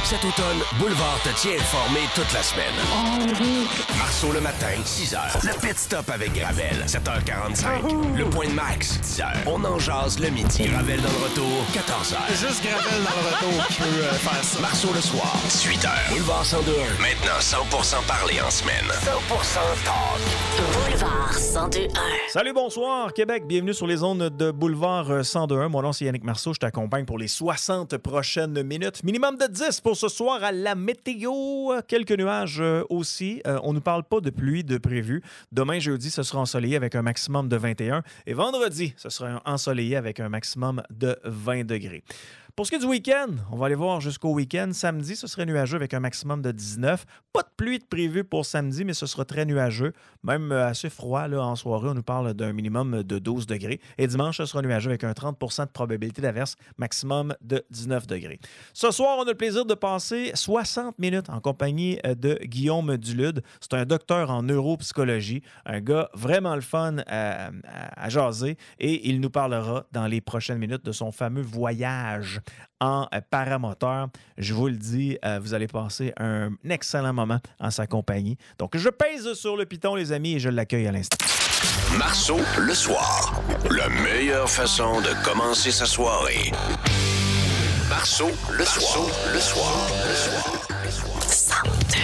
Cet automne, Boulevard te tient informé toute la semaine. Marceau le matin, 6h. Le Pit Stop avec Gravel, 7h45. Le Point de Max, 10h. On en jase le midi. Gravel dans le retour, 14h. Juste Gravel dans le retour qui peut faire ça. Marceau le soir, 18h. Boulevard 102.1. Maintenant 100% parlé en semaine. 100% talk. Boulevard 102.1. Salut, bonsoir, Québec. Bienvenue sur les ondes de Boulevard 102.1. Mon nom, c'est Yannick Marceau. Je t'accompagne pour les 60 prochaines minutes. Minimum de 10 pour ce soir à la météo. Quelques nuages aussi. On ne nous parle pas de pluie de prévu. Demain, jeudi, ce sera ensoleillé avec un maximum de 21. Et vendredi, ce sera ensoleillé avec un maximum de 20 degrés. Pour ce qui est du week-end, on va aller voir jusqu'au week-end. Samedi, ce serait nuageux avec un maximum de 19. Pas de pluie de prévu pour samedi, mais ce sera très nuageux. Même assez froid là, en soirée. On nous parle d'un minimum de 12 degrés. Et dimanche, ce sera nuageux avec un 30 de probabilité d'averse, maximum de 19 degrés. Ce soir, on a le plaisir de passer 60 minutes en compagnie de Guillaume Dulude. C'est un docteur en neuropsychologie, un gars vraiment le fun à jaser. Et il nous parlera dans les prochaines minutes de son fameux voyage en paramoteur. Je vous le dis, vous allez passer un excellent moment en sa compagnie. Donc, je pèse sur le piton, les amis, et je l'accueille à l'instant. Marceau le soir. La meilleure façon de commencer sa soirée. Marceau le soir. Le soir. Le soir. Le soir. 102.1.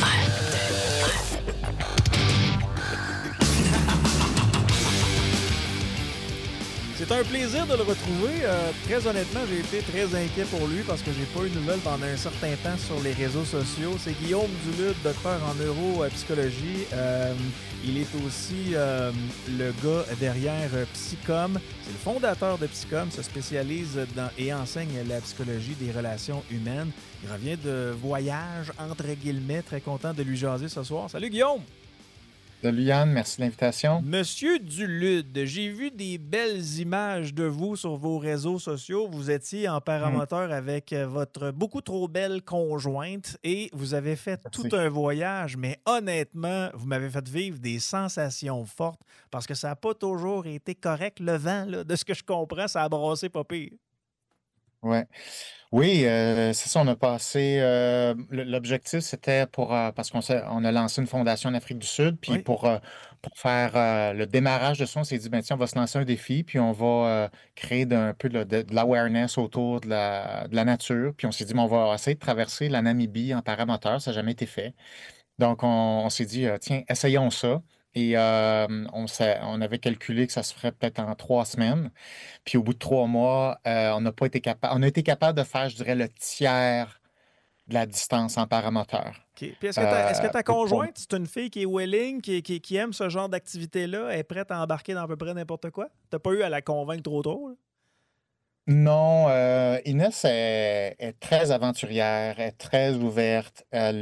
C'est un plaisir de le retrouver. Très honnêtement, j'ai été très inquiet pour lui parce que j'ai pas eu de nouvelles pendant un certain temps sur les réseaux sociaux. C'est Guillaume Dulude, docteur en neuropsychologie. Il est aussi le gars derrière Psycom. C'est le fondateur de Psycom, se spécialise et enseigne la psychologie des relations humaines. Il revient de voyage, entre guillemets, très content de lui jaser ce soir. Salut Guillaume! Salut Yann, merci de l'invitation. Monsieur Dulude, j'ai vu des belles images de vous sur vos réseaux sociaux. Vous étiez en paramoteur avec votre beaucoup trop belle conjointe et vous avez fait tout un voyage, mais honnêtement, vous m'avez fait vivre des sensations fortes parce que ça n'a pas toujours été correct. Le vent, là, de ce que je comprends, ça a brassé pas pire. Ouais. Oui, c'est ça, on a passé. L'objectif, c'était parce on a lancé une fondation en Afrique du Sud, puis Oui. pour faire le démarrage de ça, on s'est dit, ben, tiens, on va se lancer un défi, puis on va créer un peu de l'awareness autour de la nature. Puis on s'est dit, ben, on va essayer de traverser la Namibie en paramoteur, ça n'a jamais été fait. Donc, on s'est dit, tiens, essayons ça. Et on avait calculé que ça se ferait peut-être en 3 semaines. Puis au bout de 3 mois, on n'a pas été capable. On a été capable de faire, je dirais, le tiers de la distance en paramoteur. OK. Puis est-ce que ta pour- conjointe, c'est une fille qui est willing, qui aime ce genre d'activité-là, elle est prête à embarquer dans à peu près n'importe quoi? T'as pas eu à la convaincre trop tôt, là? Non, Inès est très aventurière, est très ouverte.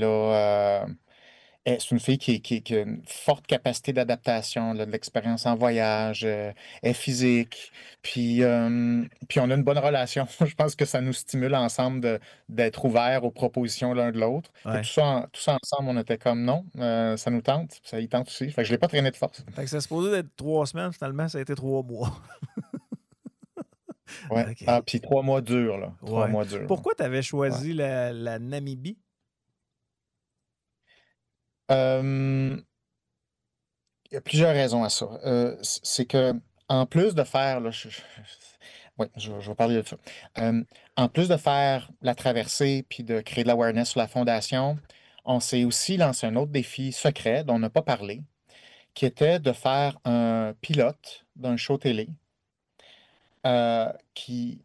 C'est une fille qui a une forte capacité d'adaptation, là, de l'expérience en voyage, est physique, puis on a une bonne relation. Je pense que ça nous stimule ensemble d'être ouverts aux propositions l'un de l'autre. Fait que Ouais. tout ça ensemble, on était comme non, ça nous tente, ça y tente aussi. Fait que je ne l'ai pas traîné de force. Fait que c'est supposé d'être 3 semaines, finalement, ça a été 3 mois. Ouais. OK. Ah, puis 3 mois durs, là. 3 mois durs. Pourquoi tu avais choisi la Namibie? Euh, Il y a plusieurs raisons à ça. C'est que, en plus de faire, là, ouais, je vais parler de ça. En plus de faire la traversée puis de créer de l'awareness sur la fondation, on s'est aussi lancé un autre défi secret dont on n'a pas parlé, qui était de faire un pilote d'un show télé euh, qui,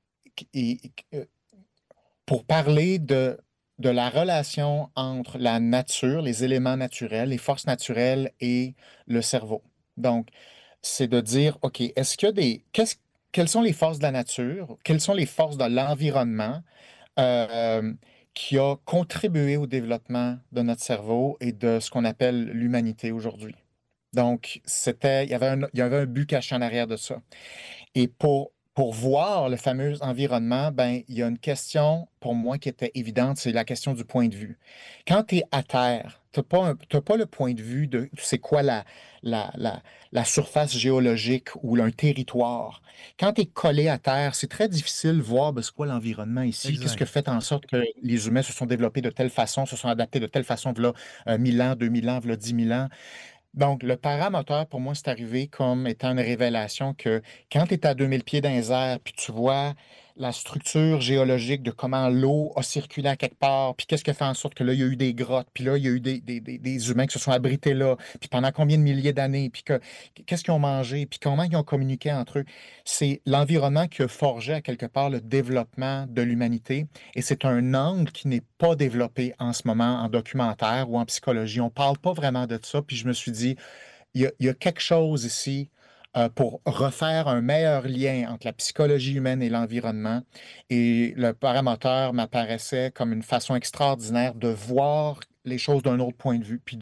pour parler de la relation entre la nature, les éléments naturels, les forces naturelles et le cerveau. Donc, c'est de dire, OK, est-ce qu'il y a quelles sont les forces de la nature, quelles sont les forces de l'environnement euh, qui a contribué au développement de notre cerveau et de ce qu'on appelle l'humanité aujourd'hui. Donc, il y avait un but caché en arrière de ça. Et pour voir le fameux environnement, ben, il y a une question pour moi qui était évidente, c'est la question du point de vue. Quand tu es à terre, tu n'as pas le point de vue de c'est quoi la, la, la surface géologique ou un territoire. Quand tu es collé à terre, c'est très difficile de voir ben, c'est quoi l'environnement ici, qu'est-ce Exact. qui fait en sorte que les humains se sont développés de telle façon, se sont adaptés de telle façon, voilà 1000 ans, 2000 ans, voilà 10 000 ans. Donc, le paramoteur, pour moi, c'est arrivé comme étant une révélation que quand tu es à 2000 pieds dans les airs, puis tu vois la structure géologique de comment l'eau a circulé à quelque part, puis qu'est-ce qui a fait en sorte que là, il y a eu des grottes, puis là, il y a eu des humains qui se sont abrités là, puis pendant combien de milliers d'années, puis qu'est-ce qu'ils ont mangé, puis comment ils ont communiqué entre eux. C'est l'environnement qui a forgé à quelque part le développement de l'humanité, et c'est un angle qui n'est pas développé en ce moment en documentaire ou en psychologie. On ne parle pas vraiment de ça, puis je me suis dit, il y a quelque chose ici pour refaire un meilleur lien entre la psychologie humaine et l'environnement. Et le paramoteur m'apparaissait comme une façon extraordinaire de voir les choses d'un autre point de vue, puis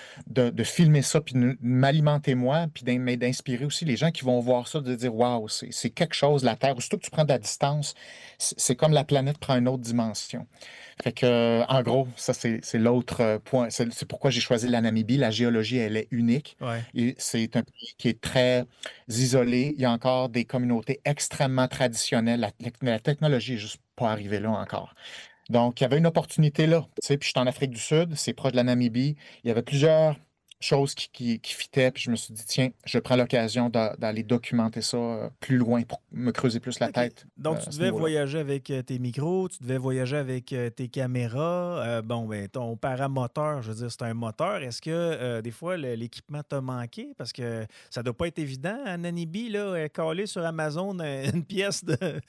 de filmer ça, puis de m'alimenter moi, puis mais d'inspirer aussi les gens qui vont voir ça, de dire, waouh, c'est quelque chose, la Terre. Aussitôt que tu prends de la distance, c'est comme la planète prend une autre dimension. Fait que, en gros, ça, c'est l'autre point. C'est pourquoi j'ai choisi la Namibie. La géologie, elle est unique. Ouais. Et c'est un pays qui est très isolé. Il y a encore des communautés extrêmement traditionnelles. La technologie n'est juste pas arrivée là encore. Donc, il y avait une opportunité là. Tu sais, puis je suis en Afrique du Sud, c'est proche de la Namibie. Il y avait plusieurs choses qui fitaient. Puis je me suis dit, tiens, je prends l'occasion d'aller documenter ça plus loin pour me creuser plus la OK. tête Donc, tu à ce devais niveau-là. voyager avec tes micros, tu devais voyager avec tes caméras. Bon, ben, ton paramoteur, je veux dire, c'est un moteur. Est-ce que des fois, l'équipement t'a manqué? Parce que ça doit pas être évident. À Nanibi, là, caler sur Amazon une pièce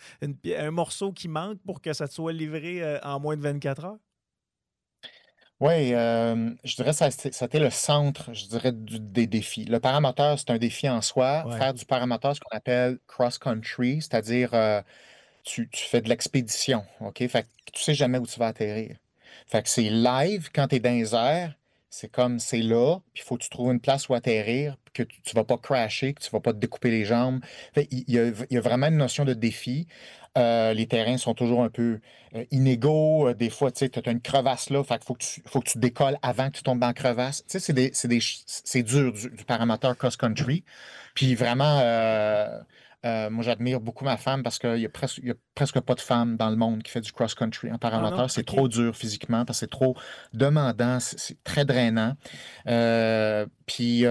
un morceau qui manque pour que ça te soit livré en moins de 24 heures? Oui, je dirais que ça a été le centre, je dirais, des défis. Le paramoteur, c'est un défi en soi. Ouais. Faire du paramoteur, ce qu'on appelle cross-country, c'est-à-dire tu fais de l'expédition, OK? Fait que tu sais jamais où tu vas atterrir. Fait que c'est live quand tu es dans les airs, c'est comme c'est là, puis il faut que tu trouves une place où atterrir, puis que tu ne vas pas crasher, que tu ne vas pas te découper les jambes. Fait, il y a vraiment une notion de défi. Les terrains sont toujours un peu inégaux. Des fois, tu sais, tu as une crevasse là, fait qu'il faut que tu décolles avant que tu tombes dans la crevasse. Tu sais, c'est dur du paramoteur cross-country. Puis vraiment, moi, j'admire beaucoup ma femme parce qu'il y a presque pas de femmes dans le monde qui fait du cross-country en Ah non? paramoteur. C'est OK. trop dur physiquement parce que c'est trop demandant, c'est très drainant. Puis,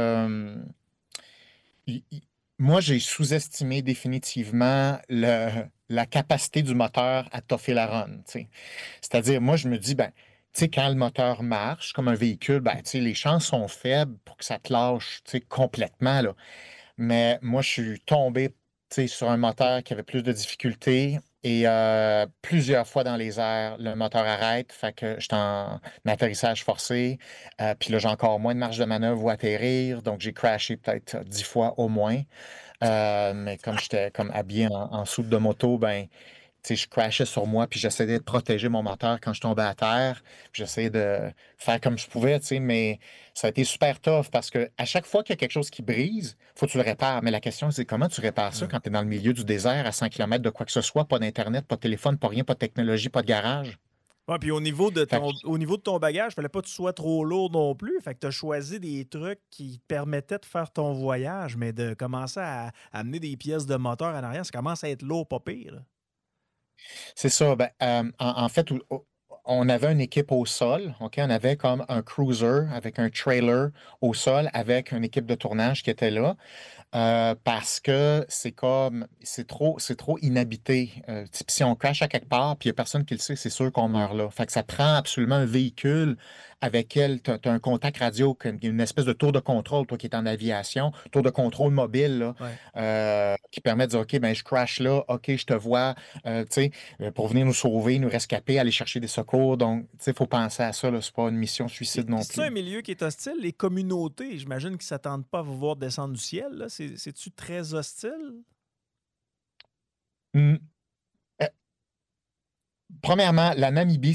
il- il- moi, j'ai sous-estimé définitivement la capacité du moteur à toffer la run. Tu sais. C'est-à-dire, moi, je me dis, ben, tu sais, quand le moteur marche comme un véhicule, ben, tu sais, les chances sont faibles pour que ça te lâche, tu sais, complètement, là. Mais moi, je suis tombé, tu sais, sur un moteur qui avait plus de difficultés et plusieurs fois dans les airs, le moteur arrête, fait que j'étais en atterrissage forcé. Puis là, j'ai encore moins de marge de manœuvre ou atterrir, donc j'ai crashé peut-être 10 fois au moins. Mais comme j'étais comme habillé en soude de moto, ben, tu sais, je crashais sur moi, puis j'essayais de protéger mon moteur quand je tombais à terre. Puis j'essayais de faire comme je pouvais, tu sais, mais ça a été super tough parce que à chaque fois qu'il y a quelque chose qui brise, faut que tu le répares. Mais la question, c'est comment tu répares ça Ouais. quand tu es dans le milieu du désert à 100 kilomètres de quoi que ce soit, pas d'Internet, pas de téléphone, pas rien, pas de technologie, pas de garage. Ouais, puis Fait que au niveau de ton bagage, fallait pas que tu sois trop lourd non plus. Fait que tu as choisi des trucs qui te permettaient de faire ton voyage, mais de commencer à amener des pièces de moteur en arrière, ça commence à être lourd, pas pire, là. c'est ça. Ben, en fait, on avait une équipe au sol, OK? On avait comme un cruiser avec un trailer au sol avec une équipe de tournage qui était là. Parce que c'est trop inhabité. Si on crash à quelque part, puis il n'y a personne qui le sait, c'est sûr qu'on meurt là. Fait que ça prend absolument un véhicule avec lequel tu as un contact radio, une espèce de tour de contrôle, toi qui es en aviation, tour de contrôle mobile, là, Ouais. qui permet de dire, OK, ben, je crash là, OK, je te vois, tu sais, pour venir nous sauver, nous rescaper, aller chercher des secours. Donc, tu sais, il faut penser à ça, là. C'est pas une mission suicide non C'est un plus. milieu qui est hostile? Les communautés, j'imagine qu'ils ne s'attendent pas à vous voir descendre du ciel, là. C'est-tu très hostile? Hum, euh, Premièrement, la Namibie,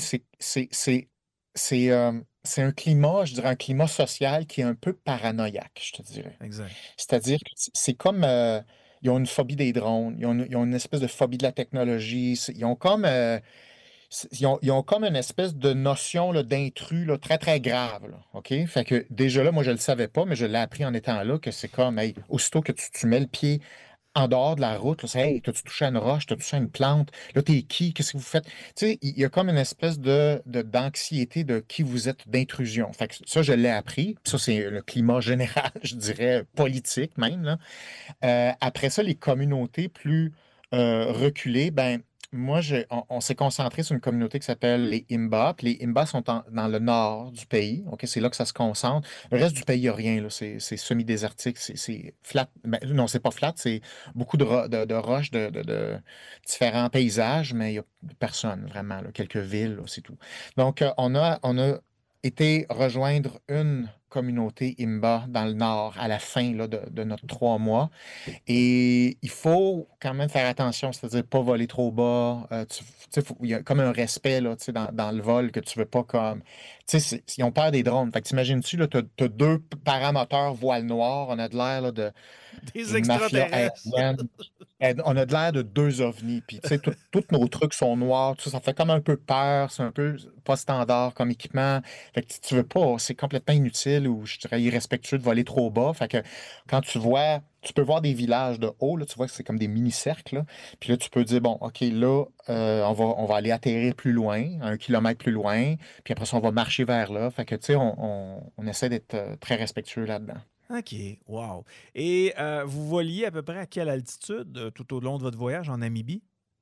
c'est un climat, je dirais, un climat social qui est un peu paranoïaque, je te dirais. Exact. C'est-à-dire que c'est comme, ils ont une phobie des drones, ils ont une espèce de phobie de la technologie. Ils ont comme, ils ont comme une espèce de notion là, d'intrus là, très, très grave. Là, OK? Fait que déjà là, moi, je ne le savais pas, mais je l'ai appris en étant là, que c'est comme, hey, aussitôt que tu mets le pied en dehors de la route, là, c'est hey, t'as-tu touché à une roche, t'as-tu touché à une plante, là, t'es qui, qu'est-ce que vous faites? Tu sais, il y a comme une espèce d'anxiété de qui vous êtes, d'intrusion. Fait que ça, je l'ai appris. Puis ça, c'est le climat général, je dirais, politique même, là. Après ça, les communautés plus reculées, ben, moi, on s'est concentré sur une communauté qui s'appelle les Imba. Puis les Imba sont dans le nord du pays. OK, c'est là que ça se concentre. Le reste du pays, il n'y a rien. Là. C'est semi-désertique. C'est flat. Ben, non, c'est pas flat. C'est beaucoup de roches, de différents paysages, mais il n'y a personne vraiment. Là. Quelques villes, là, c'est tout. Donc, on a été rejoindre une communauté Imba dans le nord à la fin là, de notre 3 mois. Et il faut quand même faire attention, c'est-à-dire pas voler trop bas. Tu sais, il y a comme un respect là, tu sais, dans le vol que tu veux pas comme. Tu sais, ils ont peur des drones. Fait que t'imagines-tu, là, t'as deux paramoteurs voile noir, on a de l'air là, Des d'une mafia extraterrestres. aérienne. On a de l'air de deux ovnis. Puis, tu sais, tous nos trucs sont noirs. Tout ça, ça fait comme un peu peur. C'est un peu pas standard comme équipement. Fait que tu veux pas, c'est complètement inutile ou je dirais irrespectueux de voler trop bas. Fait que quand tu peux voir des villages de haut, là, tu vois que c'est comme des mini-cercles. Là. Puis là, tu peux dire, bon, OK, là, on va aller atterrir plus loin, 1 kilomètre plus loin. Puis après ça, on va marcher vers là. Fait que, tu sais, on essaie d'être très respectueux là-dedans. OK, wow. Et vous voliez à peu près à quelle altitude tout au long de votre voyage en Namibie?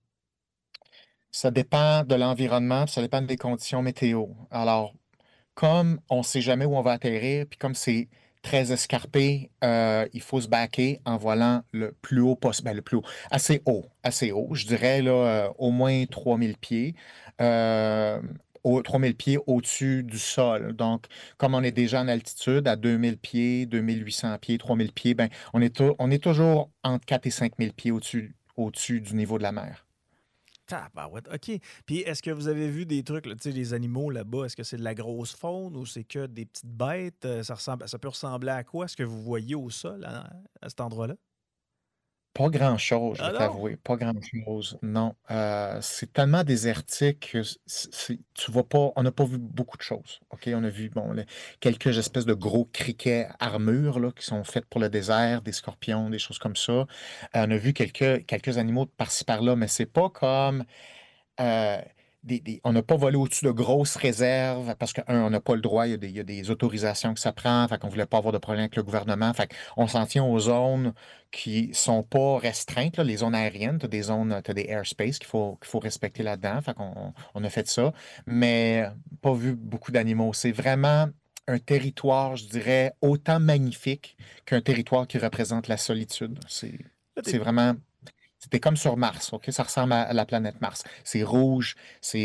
Ça dépend de l'environnement, puis ça dépend des conditions météo. Alors, comme on ne sait jamais où on va atterrir, puis comme c'est très escarpé, il faut se baquer en volant le plus haut possible. Ben, le plus haut, assez haut. Je dirais là, au moins 3000 pieds. euh, 3000 pieds au-dessus du sol. Donc, comme on est déjà en altitude, à 2000 pieds, 2800 pieds, 3000 pieds, ben, on est toujours entre 4 et 5000 pieds au-dessus du niveau de la mer. Tabarouette, OK. Puis est-ce que vous avez vu des trucs, là, tu sais, les animaux là-bas, est-ce que c'est de la grosse faune ou c'est que des petites bêtes? Ça peut ressembler à quoi? Ce que vous voyez au sol à cet endroit-là? Pas grand-chose, je Ah vais non? t'avouer. Pas grand-chose. Non. C'est tellement désertique que tu vas pas. On n'a pas vu beaucoup de choses. OK? On a vu bon, quelques espèces de gros criquets armures là, qui sont faites pour le désert, des scorpions, des choses comme ça. On a vu quelques animaux par-ci par-là, mais c'est pas comme euh, on n'a pas volé au-dessus de grosses réserves parce que, on n'a pas le droit, il y a des autorisations que ça prend, fait qu'on ne voulait pas avoir de problème avec le gouvernement. Fait qu'on s'en tient aux zones qui sont pas restreintes, là, les zones aériennes. Tu as des zones, tu as des airspace qu'il faut respecter là-dedans. Fait qu'on a fait ça, mais pas vu beaucoup d'animaux. C'est vraiment un territoire, je dirais, autant magnifique qu'un territoire qui représente la solitude. C'est Là, c'est vraiment c'était comme sur Mars, OK? Ça ressemble à la planète Mars. C'est rouge,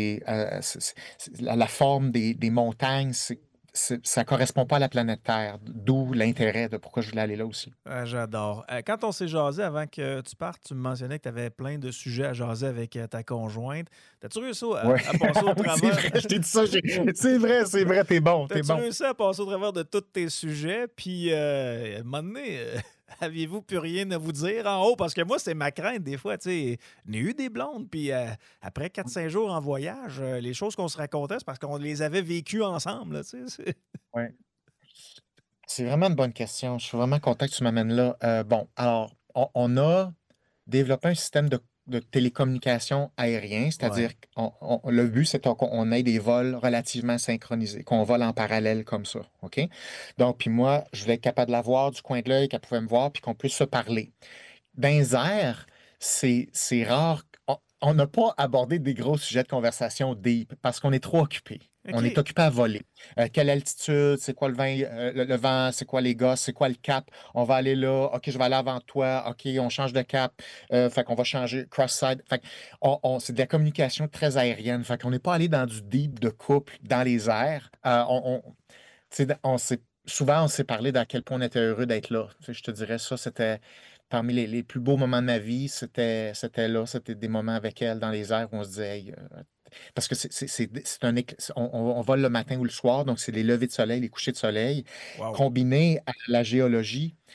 la forme des montagnes, ça correspond pas à la planète Terre, d'où l'intérêt de pourquoi je voulais aller là aussi. j'adore. Quand on s'est jasé avant que tu partes, tu me mentionnais que tu avais plein de sujets à jaser avec ta conjointe. T'as-tu réussi Oui, à passer au oui, c'est travers? vrai, je t'ai dit ça. C'est vrai, t'es bon, t'es T'as-tu bon. réussi à passer au travers de tous tes sujets? Puis, à un moment donné, aviez-vous plus rien à vous dire en haut? Parce que moi, c'est ma crainte des fois. Tu sais, il y a eu des blondes. Puis, après 4-5 jours en voyage, les choses qu'on se racontait, c'est parce qu'on les avait vécues ensemble. Là, tu sais, Ouais. C'est vraiment une bonne question. Je suis vraiment content que tu m'amènes là. Bon, alors, on a développé un système de télécommunication aérien, c'est-à-dire Ouais. que le but, c'est qu'on ait des vols relativement synchronisés, qu'on vole en parallèle comme ça. OK? Donc, puis moi, je vais être capable de la voir du coin de l'œil, qu'elle pouvait me voir, puis qu'on puisse se parler. Dans les airs, c'est rare. On n'a pas abordé des gros sujets de conversation deep parce qu'on est trop occupé. On est OK. occupé à voler. Quelle altitude? C'est quoi le vent? C'est quoi les gosses? C'est quoi le cap? On va aller là. OK, je vais aller avant toi. OK, on change de cap. Fait qu'on va changer cross-side. Fait c'est de la communication très aérienne. Fait qu'on n'est pas allé dans du deep de couple dans les airs. Tu sais, souvent, on s'est parlé d'à quel point on était heureux d'être là. Tu sais, je te dirais ça, c'était parmi les plus beaux moments de ma vie, c'était là, c'était des moments avec elle dans les airs où on se disait, hey, parce que on vole le matin ou le soir, donc c'est les levées de soleil, les couchers de soleil, Wow. combinés à la géologie.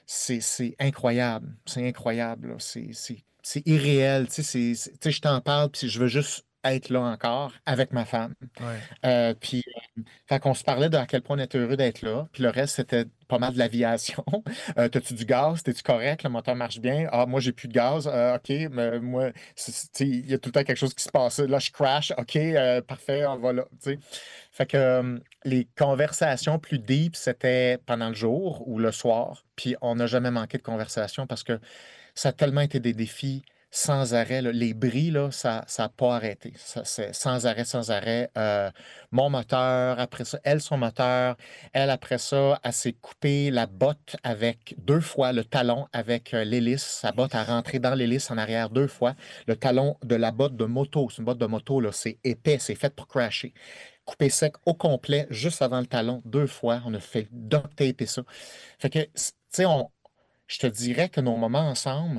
c'est incroyable. C'est incroyable, là. C'est irréel. Tu sais, tu sais, je t'en parle, puis je veux juste être là encore avec ma femme. Ouais. Puis, fait qu'on se parlait de à quel point on était heureux d'être là. Puis le reste, c'était pas mal de l'aviation. T'as-tu du gaz? T'es-tu correct? Le moteur marche bien? Ah, moi, j'ai plus de gaz. OK, mais moi, tu sais, il y a tout le temps quelque chose qui se passe. Là, je crash. OK, parfait, on va là. Tu sais. Fait que les conversations plus deep, c'était pendant le jour ou le soir. Puis on n'a jamais manqué de conversation parce que ça a tellement été des défis sans arrêt, là. Les bris, là, ça n'a pas arrêté. Ça, c'est sans arrêt, sans arrêt. Mon moteur, après ça, elle, son moteur. Elle, après ça, elle s'est coupée la botte avec 2 fois le talon avec l'hélice. Sa botte a rentré dans l'hélice en arrière 2 fois. Le talon de la botte de moto, c'est une botte de moto, là, c'est épais, c'est fait pour crasher. Coupé sec au complet, juste avant le talon, 2 fois. On a fait duct taper ça. Fait que, tu sais, je te dirais que nos moments ensemble,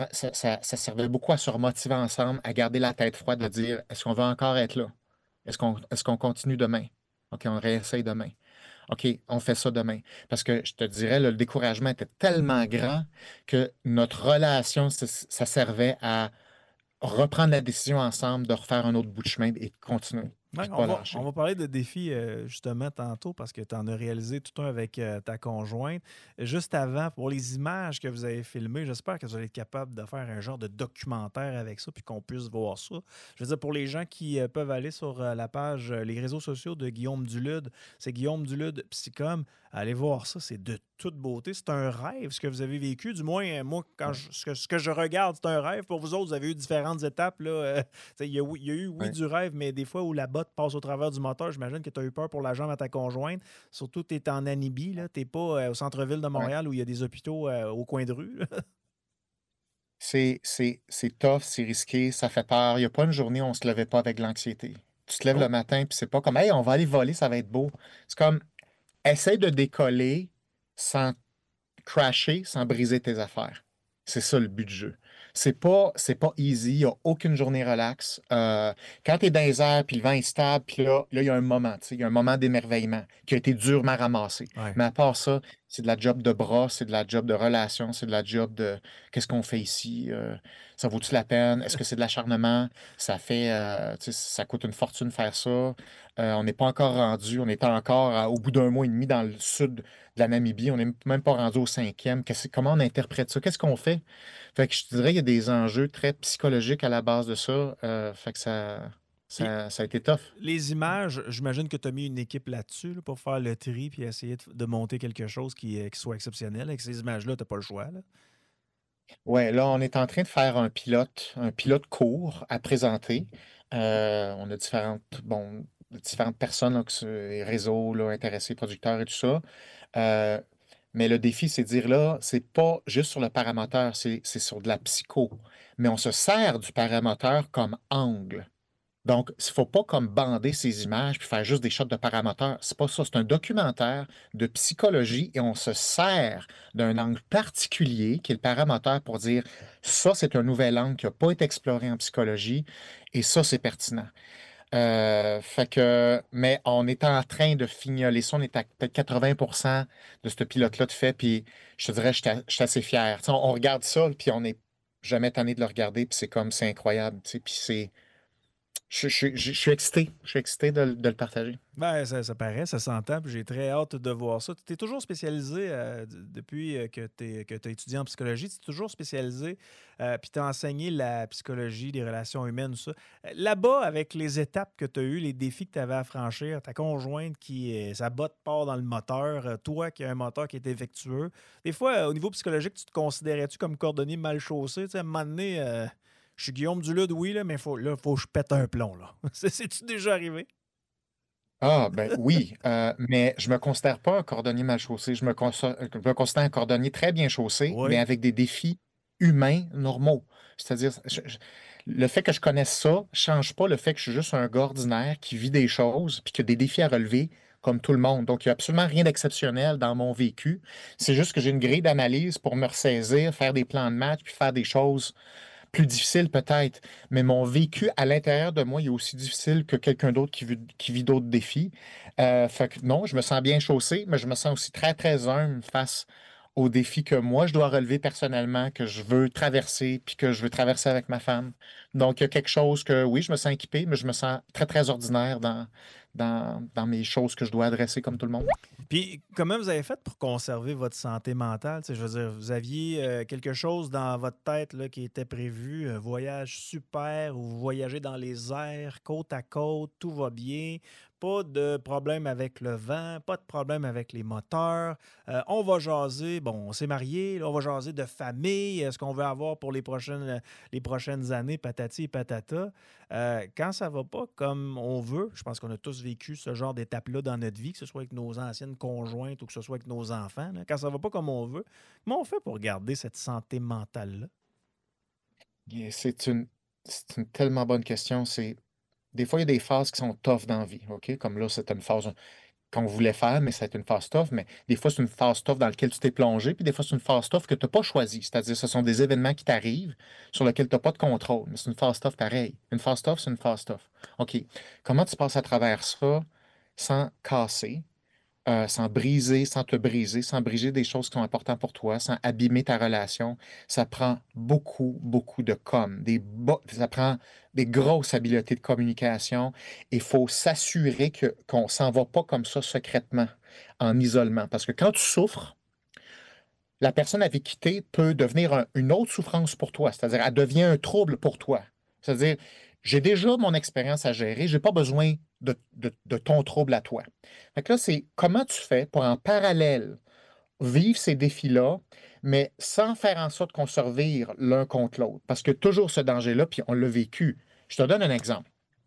ça servait beaucoup à se remotiver ensemble, à garder la tête froide, de dire, est-ce qu'on va encore être là? Est-ce qu'on continue demain? OK, on réessaye demain. OK, on fait ça demain. Parce que je te dirais, le découragement était tellement grand que notre relation, ça servait à reprendre la décision ensemble de refaire un autre bout de chemin et de continuer. Ouais, Puis de on pas va, lâcher. on va parler de défis justement tantôt parce que tu en as réalisé tout un avec ta conjointe. Juste avant, pour les images que vous avez filmées, j'espère que vous allez être capable de faire un genre de documentaire avec ça puis qu'on puisse voir ça. Je veux dire, pour les gens qui peuvent aller sur la page, les réseaux sociaux de Guillaume Dulude, c'est Guillaume Dulude Psychom. Allez voir ça, c'est de toute beauté. C'est un rêve ce que vous avez vécu. Du moins, moi, ce que je regarde, c'est un rêve. Pour vous autres, vous avez eu différentes étapes. Là, il y a eu, oui, Ouais. du rêve, mais des fois où la botte passe au travers du moteur, j'imagine que tu as eu peur pour la jambe à ta conjointe. Surtout, tu es en Anibie, tu n'es pas au centre-ville de Ouais. Montréal où il y a des hôpitaux au coin de rue. Là. C'est tough, c'est risqué, ça fait peur. Il n'y a pas une journée où on ne se levait pas avec de l'anxiété. Tu te lèves le Oh, matin, puis c'est pas comme, hey, on va aller voler, ça va être beau. C'est comme, essaye de décoller sans crasher, sans briser tes affaires. C'est ça le but du jeu. C'est pas easy, il n'y a aucune journée relax. Quand tu es dans les airs, puis le vent est stable, puis là, il y a un moment, tu sais, il y a un moment d'émerveillement qui a été durement ramassé. ouais. Mais à part ça, c'est de la job de bras, c'est de la job de relation, c'est de la job de qu'est-ce qu'on fait ici, ça vaut-tu la peine, est-ce que c'est de l'acharnement, ça fait, tu sais, ça coûte une fortune faire ça. On n'est pas encore rendu, on est encore au bout d'un mois et demi dans le sud de la Namibie, on n'est même pas rendu au 5e. Comment on interprète ça? Qu'est-ce qu'on fait? Fait que je te dirais qu'il y a des enjeux très psychologiques à la base de ça. Fait que Puis, ça a été tough. les images, j'imagine que tu as mis une équipe là-dessus là, pour faire le tri puis essayer de monter quelque chose qui soit exceptionnel. Avec ces images-là, tu n'as pas le choix. Là. Ouais, là, on est en train de faire un pilote court à présenter. On a différentes personnes, là, les réseaux là, intéressés, producteurs et tout ça. Euh, mais le défi, c'est de dire là, c'est pas juste sur le paramoteur, c'est sur de la psycho. Mais on se sert du paramoteur comme angle. Donc, il ne faut pas comme bander ces images puis faire juste des shots de paramoteur. C'est pas ça. C'est un documentaire de psychologie et on se sert d'un angle particulier qui est le paramoteur pour dire ça, c'est un nouvel angle qui n'a pas été exploré en psychologie et ça, c'est pertinent. Fait que, mais on est en train de fignoler ça. On est à peut-être 80% de ce pilote-là de fait. Puis je te dirais, je suis assez fier. Tu sais, on regarde ça, puis on n'est jamais tanné de le regarder. Puis c'est comme, c'est incroyable. Tu sais, puis c'est. Je suis excité. Je suis excité de le partager. Ben, ça paraît, ça s'entend, puis j'ai très hâte de voir ça. Tu es toujours spécialisé, depuis que tu as étudié en psychologie, tu es toujours spécialisé, puis tu as enseigné la psychologie, des relations humaines, tout ça. Là-bas, avec les étapes que tu as eues, les défis que tu avais à franchir, ta conjointe sa botte part dans le moteur, toi qui as un moteur qui est défectueux, des fois, au niveau psychologique, tu te considérais-tu comme cordonnier mal chaussé? Tu sais, à un moment donné, je suis Guillaume Dulude, oui, là, mais faut que je pète un plomb, là. C'est-tu déjà arrivé? Ah, ben oui, mais je me considère pas un cordonnier mal chaussé. Je me considère un cordonnier très bien chaussé, mais Oui. avec des défis humains normaux. C'est-à-dire, le fait que je connaisse ça change pas le fait que je suis juste un gars ordinaire qui vit des choses puis qui a des défis à relever comme tout le monde. Donc, il n'y a absolument rien d'exceptionnel dans mon vécu. C'est juste que j'ai une grille d'analyse pour me ressaisir, faire des plans de match puis faire des choses plus difficile peut-être, mais mon vécu à l'intérieur de moi il est aussi difficile que quelqu'un d'autre qui vit d'autres défis. Fait que non, je me sens bien chaussé, mais je me sens aussi très, très humble face aux défis que moi, je dois relever personnellement, que je veux traverser, puis que je veux traverser avec ma femme. Donc, il y a quelque chose que, oui, je me sens équipé, mais je me sens très, très ordinaire dans mes choses que je dois adresser comme tout le monde. Puis, comment vous avez fait pour conserver votre santé mentale? Tu sais, je veux dire, vous aviez quelque chose dans votre tête là, qui était prévu, un voyage super, où vous voyagez dans les airs, côte à côte, tout va bien, pas de problème avec le vent, pas de problème avec les moteurs. On va jaser, bon, on s'est marié, là, on va jaser de famille, ce qu'on veut avoir pour les prochaines années, patati et patata. Quand ça va pas comme on veut, je pense qu'on a tous vécu ce genre d'étape-là dans notre vie, que ce soit avec nos anciennes conjointes ou que ce soit avec nos enfants. Là, quand ça va pas comme on veut, comment on fait pour garder cette santé mentale-là? Et c'est une tellement bonne question. Des fois, il y a des phases qui sont tough dans la vie, OK? Comme là, c'était une phase qu'on voulait faire, mais ça a été une phase tough. Mais des fois, c'est une phase tough dans laquelle tu t'es plongé, puis des fois, c'est une phase tough que tu n'as pas choisie. C'est-à-dire, ce sont des événements qui t'arrivent sur lesquels tu n'as pas de contrôle. Mais c'est une phase tough pareil. Une phase tough, c'est une phase tough. OK. Comment tu passes à travers ça sans casser? Sans briser, sans te briser, sans briser des choses qui sont importantes pour toi, sans abîmer ta relation, ça prend beaucoup, beaucoup de ça prend des grosses habiletés de communication. Il faut s'assurer qu'on ne s'en va pas comme ça secrètement, en isolement. Parce que quand tu souffres, la personne avec qui tu es peut devenir une autre souffrance pour toi. C'est-à-dire, elle devient un trouble pour toi. C'est-à-dire, j'ai déjà mon expérience à gérer, je n'ai pas besoin de ton trouble à toi. Fait que là, c'est comment tu fais pour en parallèle vivre ces défis-là, mais sans faire en sorte qu'on se revire l'un contre l'autre. Parce que toujours ce danger-là, puis on l'a vécu. Je te donne un exemple.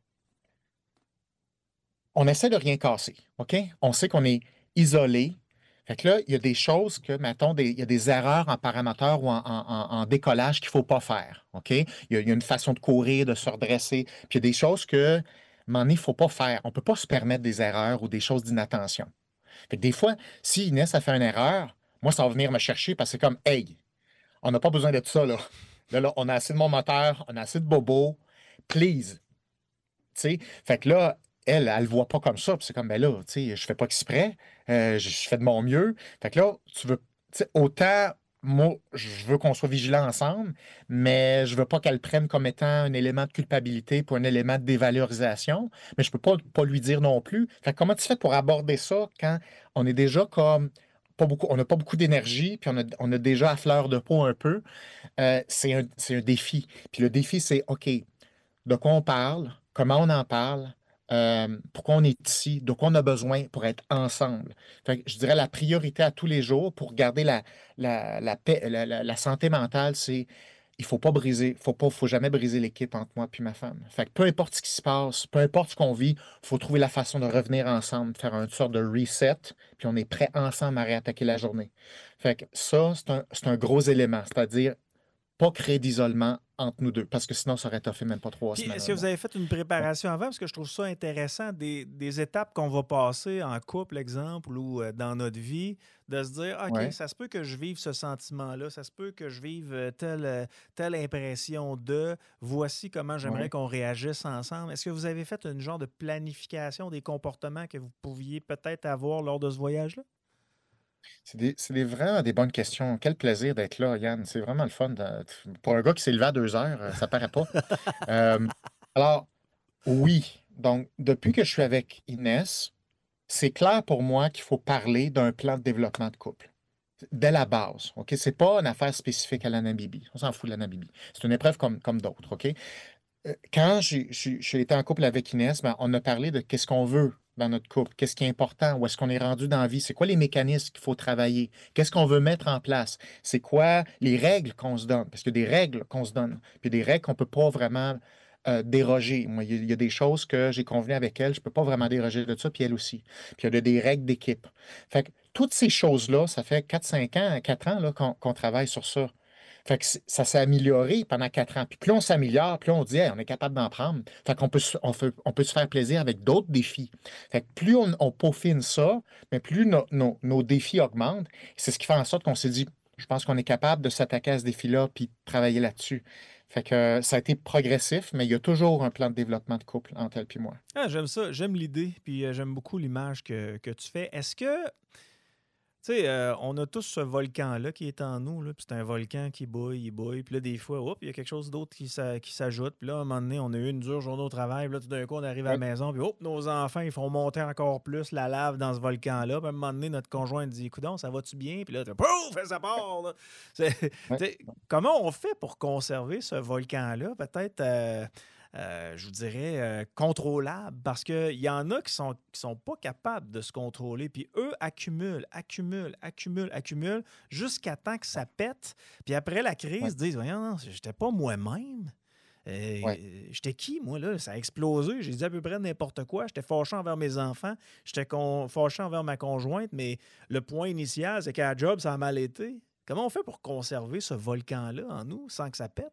On essaie de rien casser, OK? On sait qu'on est isolé. Fait que là, il y a des choses que, mettons, il y a des erreurs en paramoteur ou en décollage qu'il ne faut pas faire, OK? Il y a une façon de courir, de se redresser. Puis il y a des choses que, à un moment donné, il ne faut pas faire. On ne peut pas se permettre des erreurs ou des choses d'inattention. Fait que des fois, si Inès a fait une erreur, moi, ça va venir me chercher parce que c'est comme, hey, on n'a pas besoin de ça, là. Là, on a assez de mon moteur, on a assez de bobo. Please. Tu sais, fait que là, elle ne le voit pas comme ça. Puis c'est comme, ben là, tu sais, je fais pas exprès, je fais de mon mieux. Fait que là, tu sais, autant, moi, je veux qu'on soit vigilants ensemble, mais je veux pas qu'elle prenne comme étant un élément de culpabilité pour un élément de dévalorisation, mais je peux pas lui dire non plus. Fait que comment tu fais pour aborder ça quand on est déjà comme, pas beaucoup, on n'a pas beaucoup d'énergie, puis on a déjà à fleur de peau un peu. C'est un défi. Puis le défi, c'est, OK, de quoi on parle, comment on en parle, pourquoi on est ici, de quoi on a besoin pour être ensemble. Fait que je dirais la priorité à tous les jours pour garder la paix, la santé mentale, c'est il ne faut pas briser, faut jamais briser l'équipe entre moi et ma femme. Fait que peu importe ce qui se passe, peu importe ce qu'on vit, il faut trouver la façon de revenir ensemble, faire une sorte de reset, puis on est prêt ensemble à réattaquer la journée. Fait que ça, c'est un gros élément, c'est-à-dire pas créer d'isolement entre nous deux, parce que sinon, ça aurait fait même pas 3 Puis, semaines, est-ce un que vous mois. avez fait une préparation avant? Parce que je trouve ça intéressant, des étapes qu'on va passer en couple, exemple, ou dans notre vie, de se dire, OK, Ouais. ça se peut que je vive ce sentiment-là, ça se peut que je vive telle impression de, voici comment j'aimerais Ouais. qu'on réagisse ensemble. Est-ce que vous avez fait une genre de planification des comportements que vous pouviez peut-être avoir lors de ce voyage-là? Vraiment des bonnes questions. Quel plaisir d'être là, Yann. C'est vraiment le fun. Pour un gars qui s'est levé à 2 heures, ça paraît pas. Euh, alors, oui. Donc, depuis que je suis avec Inès, c'est clair pour moi qu'il faut parler d'un plan de développement de couple. Dès la base, OK? C'est pas une affaire spécifique à la Namibie. On s'en fout de la Namibie. C'est une épreuve comme d'autres, OK? Quand j'ai été en couple avec Inès, ben, on a parlé de qu'est-ce qu'on veut dans notre couple, qu'est-ce qui est important, où est-ce qu'on est rendu dans la vie, c'est quoi les mécanismes qu'il faut travailler, qu'est-ce qu'on veut mettre en place, c'est quoi les règles qu'on se donne, parce qu'il y a des règles qu'on se donne, puis des règles qu'on ne peut pas vraiment déroger. Moi, il y a des choses que j'ai convenues avec elle, je ne peux pas vraiment déroger de ça, puis elle aussi. Puis il y a des règles d'équipe. Fait que toutes ces choses-là, ça fait 4 5 ans, 4 ans là, qu'on travaille sur ça. Fait que ça s'est amélioré pendant 4 ans. Puis plus on s'améliore, plus on dit, hey, on est capable d'en prendre. Fait qu'on peut, on peut se faire plaisir avec d'autres défis. Fait que plus on peaufine ça, mais plus nos défis augmentent. C'est ce qui fait en sorte qu'on s'est dit, je pense qu'on est capable de s'attaquer à ce défi-là puis de travailler là-dessus. Fait que ça a été progressif, mais il y a toujours un plan de développement de couple entre elle et moi. Ah, j'aime ça, j'aime l'idée, puis j'aime beaucoup l'image que tu fais. Est-ce que Tu sais, on a tous ce volcan-là qui est en nous, là, puis c'est un volcan qui bouille, il bouille, puis là, des fois, il y a quelque chose d'autre qui s'ajoute, puis là, à un moment donné, on a eu une dure journée au travail, puis là, tout d'un coup, on arrive à la maison, puis nos enfants, ils font monter encore plus la lave dans ce volcan-là, puis à un moment donné, notre conjoint dit, coudonc, ça va-tu bien? Puis là, pouf, ça part, là. Comment on fait pour conserver ce volcan-là? Peut-être... je vous dirais, contrôlables, parce qu'il y en a qui sont pas capables de se contrôler, puis eux accumulent jusqu'à temps que ça pète, puis après la crise, disent, voyons, non, j'étais pas moi-même. J'étais qui, moi, là? Ça a explosé. J'ai dit à peu près n'importe quoi. J'étais fâché envers mes enfants. J'étais fâché envers ma conjointe, mais le point initial, c'est qu'à la job, ça a mal été. Comment on fait pour conserver ce volcan-là en nous sans que ça pète?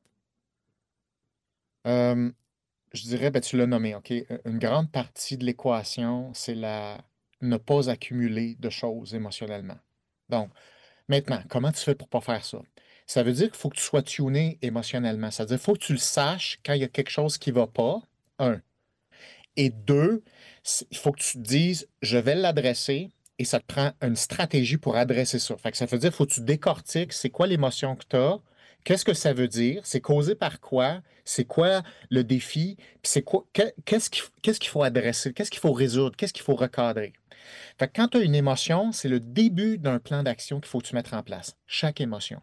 Je dirais, tu l'as nommé, OK? Une grande partie de l'équation, c'est ne pas accumuler de choses émotionnellement. Donc, maintenant, comment tu fais pour ne pas faire ça? Ça veut dire qu'il faut que tu sois tuné émotionnellement. C'est-à-dire qu'il faut que tu le saches quand il y a quelque chose qui ne va pas, un. Et deux, il faut que tu te dises, je vais l'adresser et ça te prend une stratégie pour adresser ça. Fait que ça veut dire qu'il faut que tu décortiques c'est quoi l'émotion que tu as, qu'est-ce que ça veut dire, c'est causé par quoi, c'est quoi le défi, puis c'est quoi, qu'est-ce qu'il faut adresser, qu'est-ce qu'il faut résoudre, qu'est-ce qu'il faut recadrer. Fait que quand tu as une émotion, c'est le début d'un plan d'action qu'il faut que tu mettes en place, chaque émotion.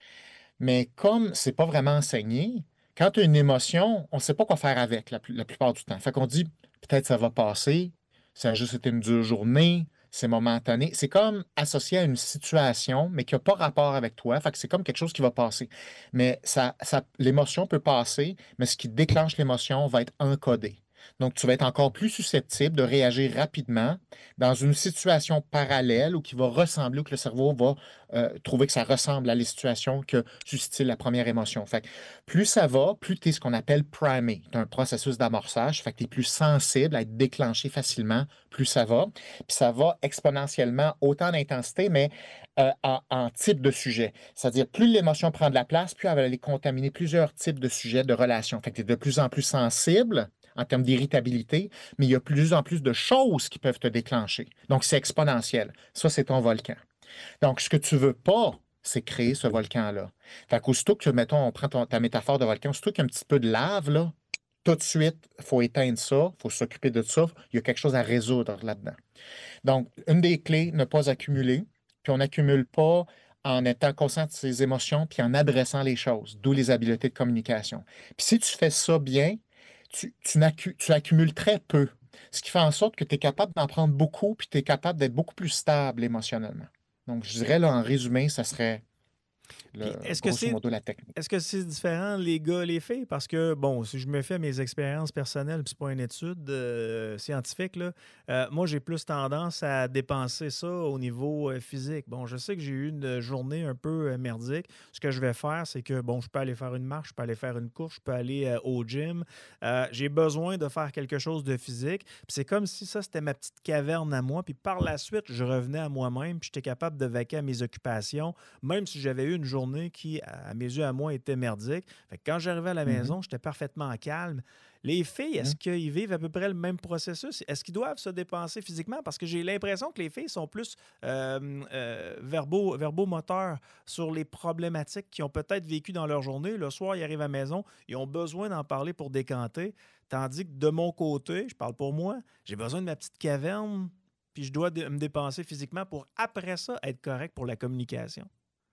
Mais comme c'est pas vraiment enseigné, quand tu as une émotion, on ne sait pas quoi faire avec la plupart du temps. Fait qu'on dit, peut-être ça va passer, ça a juste été une dure journée, c'est momentané. C'est comme associé à une situation, mais qui n'a pas rapport avec toi. Fait que c'est comme quelque chose qui va passer. Mais l'émotion peut passer, mais ce qui déclenche l'émotion va être encodé. Donc, tu vas être encore plus susceptible de réagir rapidement dans une situation parallèle ou qui va ressembler, ou que le cerveau va trouver que ça ressemble à la situation que suscite la première émotion. Fait que plus ça va, plus tu es ce qu'on appelle primé. Tu as un processus d'amorçage, fait que tu es plus sensible à être déclenché facilement, plus ça va. Puis ça va exponentiellement, autant d'intensité, mais en type de sujet. C'est-à-dire, plus l'émotion prend de la place, plus elle va aller contaminer plusieurs types de sujets, de relations. Fait que tu es de plus en plus sensible en termes d'irritabilité, mais il y a de plus en plus de choses qui peuvent te déclencher. Donc, c'est exponentiel. Ça, c'est ton volcan. Donc, ce que tu ne veux pas, c'est créer ce volcan-là. Fait qu'aussitôt que, mettons, on prend ta métaphore de volcan, aussitôt qu'il y a un petit peu de lave, là, tout de suite, il faut éteindre ça, il faut s'occuper de ça, il y a quelque chose à résoudre là-dedans. Donc, une des clés, ne pas accumuler, puis on n'accumule pas en étant conscient de ses émotions, puis en adressant les choses, d'où les habiletés de communication. Puis si tu fais ça bien, tu accumules très peu, ce qui fait en sorte que tu es capable d'en prendre beaucoup, puis tu es capable d'être beaucoup plus stable émotionnellement. Donc, je dirais, là, en résumé, ça serait grosso modo la technique. Est-ce que c'est différent, les gars et les filles? Parce que, bon, si je me fais mes expériences personnelles, puis c'est pas une étude scientifique, là, moi, j'ai plus tendance à dépenser ça au niveau physique. Bon, je sais que j'ai eu une journée un peu merdique. Ce que je vais faire, c'est que, bon, je peux aller faire une marche, je peux aller faire une course, je peux aller au gym. J'ai besoin de faire quelque chose de physique. Puis c'est comme si ça, c'était ma petite caverne à moi. Puis par la suite, je revenais à moi-même, puis j'étais capable de vaquer à mes occupations, même si j'avais eu une journée qui, à mes yeux, à moi, était merdique. Fait que quand j'arrivais à la maison, j'étais parfaitement calme. Les filles, est-ce qu'ils vivent à peu près le même processus? Est-ce qu'ils doivent se dépenser physiquement? Parce que j'ai l'impression que les filles sont plus verbomoteurs sur les problématiques qu'ils ont peut-être vécues dans leur journée. Le soir, ils arrivent à la maison, ils ont besoin d'en parler pour décanter. Tandis que de mon côté, je parle pour moi, j'ai besoin de ma petite caverne, puis je dois me dépenser physiquement pour, après ça, être correct pour la communication.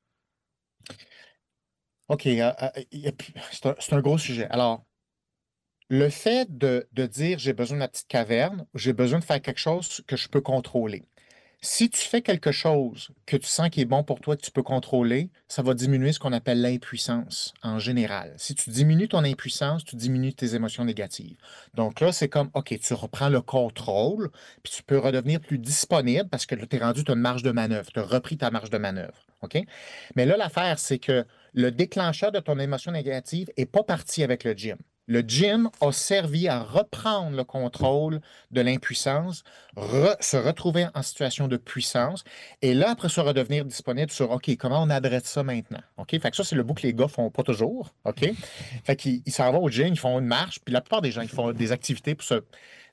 OK. C'est un gros sujet. Alors, le fait de dire j'ai besoin de ma petite caverne, j'ai besoin de faire quelque chose que je peux contrôler. Si tu fais quelque chose que tu sens qui est bon pour toi, que tu peux contrôler, ça va diminuer ce qu'on appelle l'impuissance en général. Si tu diminues ton impuissance, tu diminues tes émotions négatives. Donc là, c'est comme, OK, tu reprends le contrôle, puis tu peux redevenir plus disponible parce que tu es rendu, tu as une marge de manœuvre, tu as repris ta marge de manœuvre. OK? Mais là, l'affaire, c'est que le déclencheur de ton émotion négative n'est pas parti avec le gym. Le gym a servi à reprendre le contrôle de l'impuissance, se retrouver en situation de puissance, et là, après, se redevenir disponible sur, OK, comment on adresse ça maintenant? OK? Fait que ça, c'est le bout que les gars font pas toujours. OK? Fait qu'ils s'en vont au gym, ils font une marche, puis la plupart des gens, ils font des activités pour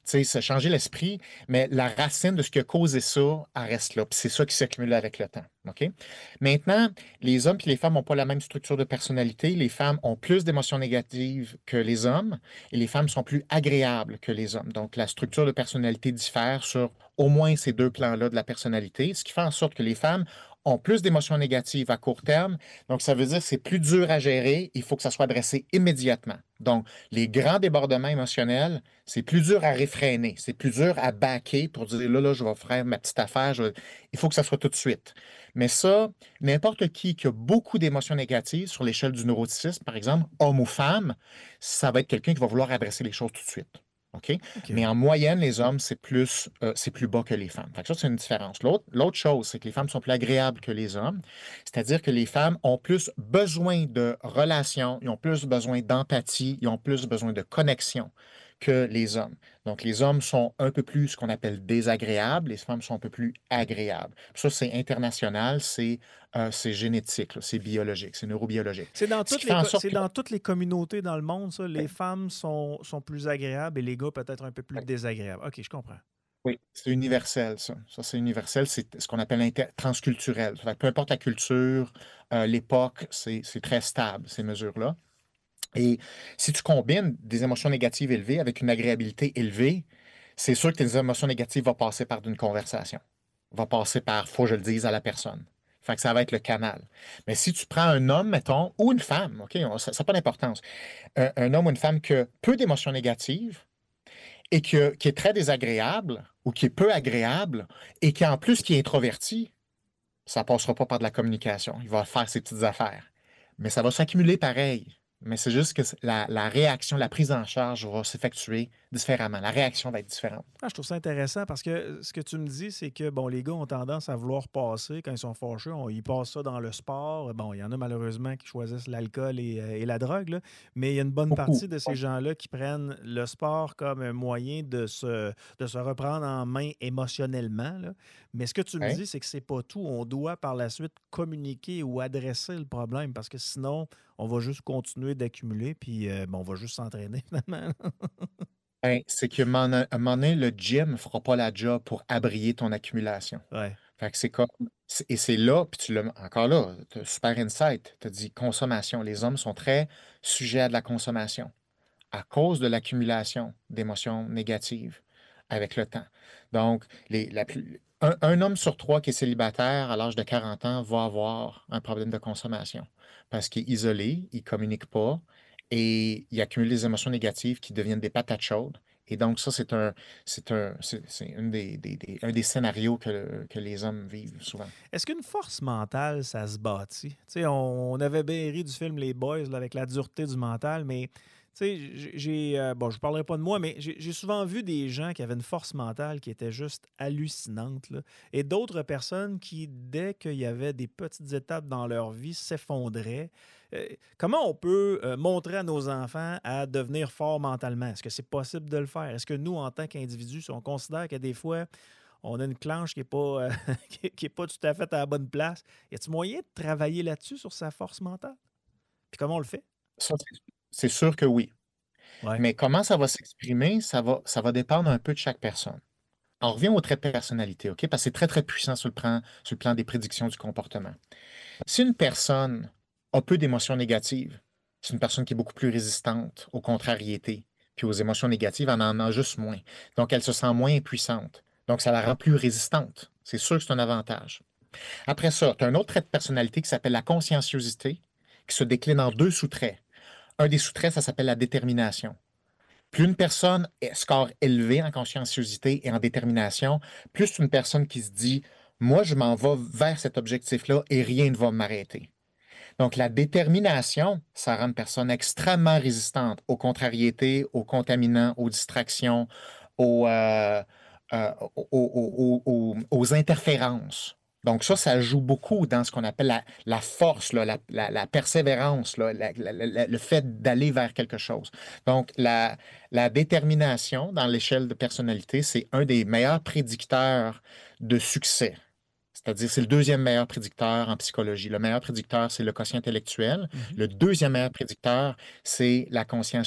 sais, se changer l'esprit, mais la racine de ce qui a causé ça, elle reste là. Puis c'est ça qui s'accumule avec le temps. OK? Maintenant, les hommes et les femmes n'ont pas la même structure de personnalité. Les femmes ont plus d'émotions négatives que les hommes et les femmes sont plus agréables que les hommes. Donc, la structure de personnalité diffère sur au moins ces deux plans-là de la personnalité, ce qui fait en sorte que les femmes ont plus d'émotions négatives à court terme. Donc, ça veut dire que c'est plus dur à gérer. Il faut que ça soit adressé immédiatement. Donc, les grands débordements émotionnels, c'est plus dur à réfréner. C'est plus dur à backer pour dire, là, je vais faire ma petite affaire. Il faut que ça soit tout de suite. Mais ça, n'importe qui a beaucoup d'émotions négatives sur l'échelle du neuroticisme, par exemple, homme ou femme, ça va être quelqu'un qui va vouloir adresser les choses tout de suite. OK? Mais en moyenne, les hommes, c'est plus bas que les femmes. Fait que ça, c'est une différence. L'autre chose, c'est que les femmes sont plus agréables que les hommes. C'est-à-dire que les femmes ont plus besoin de relations, ils ont plus besoin d'empathie, ils ont plus besoin de connexion que les hommes. Donc, les hommes sont un peu plus ce qu'on appelle désagréables, les femmes sont un peu plus agréables. Ça, c'est international, c'est génétique, là, c'est biologique, c'est neurobiologique. C'est dans toutes les communautés dans le monde, ça. Les femmes sont plus agréables et les gars peut-être un peu plus désagréables. OK, je comprends. Oui, c'est universel, ça. Ça, c'est universel. C'est ce qu'on appelle transculturel. Ça fait que peu importe la culture, l'époque, c'est très stable, ces mesures-là. Et si tu combines des émotions négatives élevées avec une agréabilité élevée, c'est sûr que tes émotions négatives vont passer par une conversation. Va passer par faut que je le dise à la personne. Fait que ça va être le canal. Mais si tu prends un homme, mettons, ou une femme, OK, ça n'a pas d'importance. Un homme ou une femme qui a peu d'émotions négatives et qui est très désagréable ou qui est peu agréable et qui en plus qui est introverti, ça ne passera pas par de la communication. Il va faire ses petites affaires. Mais ça va s'accumuler pareil. Mais c'est juste que la réaction, la prise en charge va s'effectuer différemment. La réaction va être différente. Ah, je trouve ça intéressant parce que ce que tu me dis, c'est que bon, les gars ont tendance à vouloir passer quand ils sont fâchés. Ils passent ça dans le sport. Bon, il y en a malheureusement qui choisissent l'alcool et la drogue, là. Mais il y a une bonne partie de ces gens-là qui prennent le sport comme un moyen de se reprendre en main émotionnellement, là. Mais ce que tu me dis, c'est que c'est pas tout. On doit par la suite communiquer ou adresser le problème parce que sinon, on va juste continuer d'accumuler puis on va juste s'entraîner finalement. Ben, c'est qu'à un moment donné, le gym ne fera pas la job pour abrier ton accumulation. Ouais. Fait que c'est comme. Et c'est là, puis tu l'as encore là, tu as super insight. Tu as dit consommation. Les hommes sont très sujets à de la consommation à cause de l'accumulation d'émotions négatives avec le temps. Donc, un homme sur trois qui est célibataire à l'âge de 40 ans va avoir un problème de consommation parce qu'il est isolé, il ne communique pas et il accumule des émotions négatives qui deviennent des patates chaudes. Et donc, ça, c'est un des scénarios que les hommes vivent souvent. Est-ce qu'une force mentale, ça se bâtit? Tu sais, on avait bien ri du film Les Boys là, avec la dureté du mental, mais tu sais, bon, je ne parlerai pas de moi, mais j'ai souvent vu des gens qui avaient une force mentale qui était juste hallucinante, là, et d'autres personnes qui, dès qu'il y avait des petites étapes dans leur vie, s'effondraient. Comment on peut montrer à nos enfants à devenir forts mentalement? Est-ce que c'est possible de le faire? Est-ce que nous, en tant qu'individus, si on considère que des fois, on a une clenche qui n'est pas, qui est pas tout à fait à la bonne place, y a-t-il moyen de travailler là-dessus, sur sa force mentale? Puis comment on le fait? Ça, c'est sûr que oui. Ouais. Mais comment ça va s'exprimer, ça va dépendre un peu de chaque personne. On revient au trait de personnalité, OK? Parce que c'est très, très puissant sur le plan des prédictions du comportement. Si une personne a peu d'émotions négatives, c'est une personne qui est beaucoup plus résistante aux contrariétés, puis aux émotions négatives, elle en a juste moins. Donc, elle se sent moins puissante. Donc, ça la rend plus résistante. C'est sûr que c'est un avantage. Après ça, tu as un autre trait de personnalité qui s'appelle la conscienciosité, qui se décline en deux sous-traits. Un des sous-traits, ça s'appelle la détermination. Plus une personne score élevé en conscienciosité et en détermination, plus c'est une personne qui se dit « Moi, je m'en vais vers cet objectif-là et rien ne va m'arrêter. » Donc, la détermination, ça rend une personne extrêmement résistante aux contrariétés, aux contaminants, aux distractions, aux interférences. Donc, ça joue beaucoup dans ce qu'on appelle la force, là, la persévérance, là, le fait d'aller vers quelque chose. Donc, la détermination dans l'échelle de personnalité, c'est un des meilleurs prédicteurs de succès. C'est-à-dire, c'est le deuxième meilleur prédicteur en psychologie. Le meilleur prédicteur, c'est le quotient intellectuel. Mhm. Le deuxième meilleur prédicteur, c'est la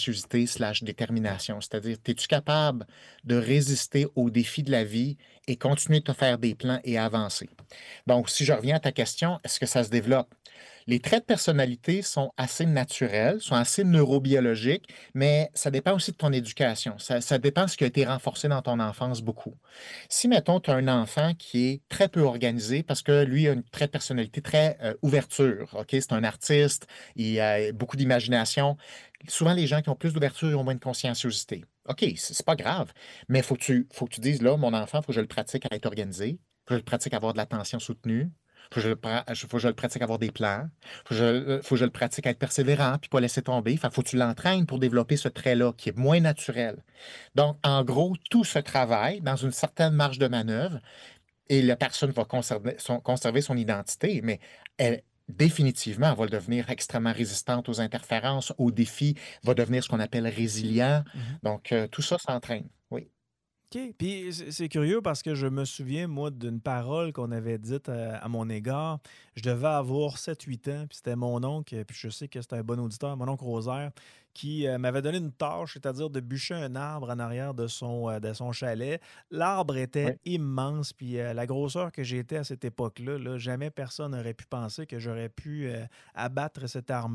conscienciosité/détermination. C'est-à-dire, es-tu capable de résister aux défis de la vie et continuer de te faire des plans et avancer? Donc, si je reviens à ta question, est-ce que ça se développe? Les traits de personnalité sont assez naturels, sont assez neurobiologiques, mais ça dépend aussi de ton éducation. Ça dépend de ce qui a été renforcé dans ton enfance beaucoup. Si, mettons, tu as un enfant qui est très peu organisé parce que lui a une trait de personnalité très ouverture, OK? C'est un artiste, il a beaucoup d'imagination. Souvent, les gens qui ont plus d'ouverture ils ont moins de conscienciosité. OK, c'est pas grave, mais faut que tu dises, là, mon enfant, il faut que je le pratique à être organisé, il faut que je le pratique à avoir de l'attention soutenue, faut que je le pratique à avoir des plans. Faut que je le pratique à être persévérant puis pas laisser tomber. Faut que tu l'entraînes pour développer ce trait-là qui est moins naturel. Donc, en gros, tout se travaille dans une certaine marge de manœuvre et la personne va conserver son identité, mais définitivement, elle va devenir extrêmement résistante aux interférences, aux défis, va devenir ce qu'on appelle résilient. Mhm. Donc, tout ça s'entraîne. Oui. OK. Puis c'est curieux parce que je me souviens, moi, d'une parole qu'on avait dite à mon égard. Je devais avoir 7 8 ans, puis c'était mon oncle, puis je sais que c'était un bon auditeur, mon oncle Rosaire, qui m'avait donné une tâche, c'est-à-dire de bûcher un arbre en arrière de son chalet. L'arbre était Oui. immense, puis la grosseur que j'étais à cette époque-là, là, jamais personne n'aurait pu penser que j'aurais pu abattre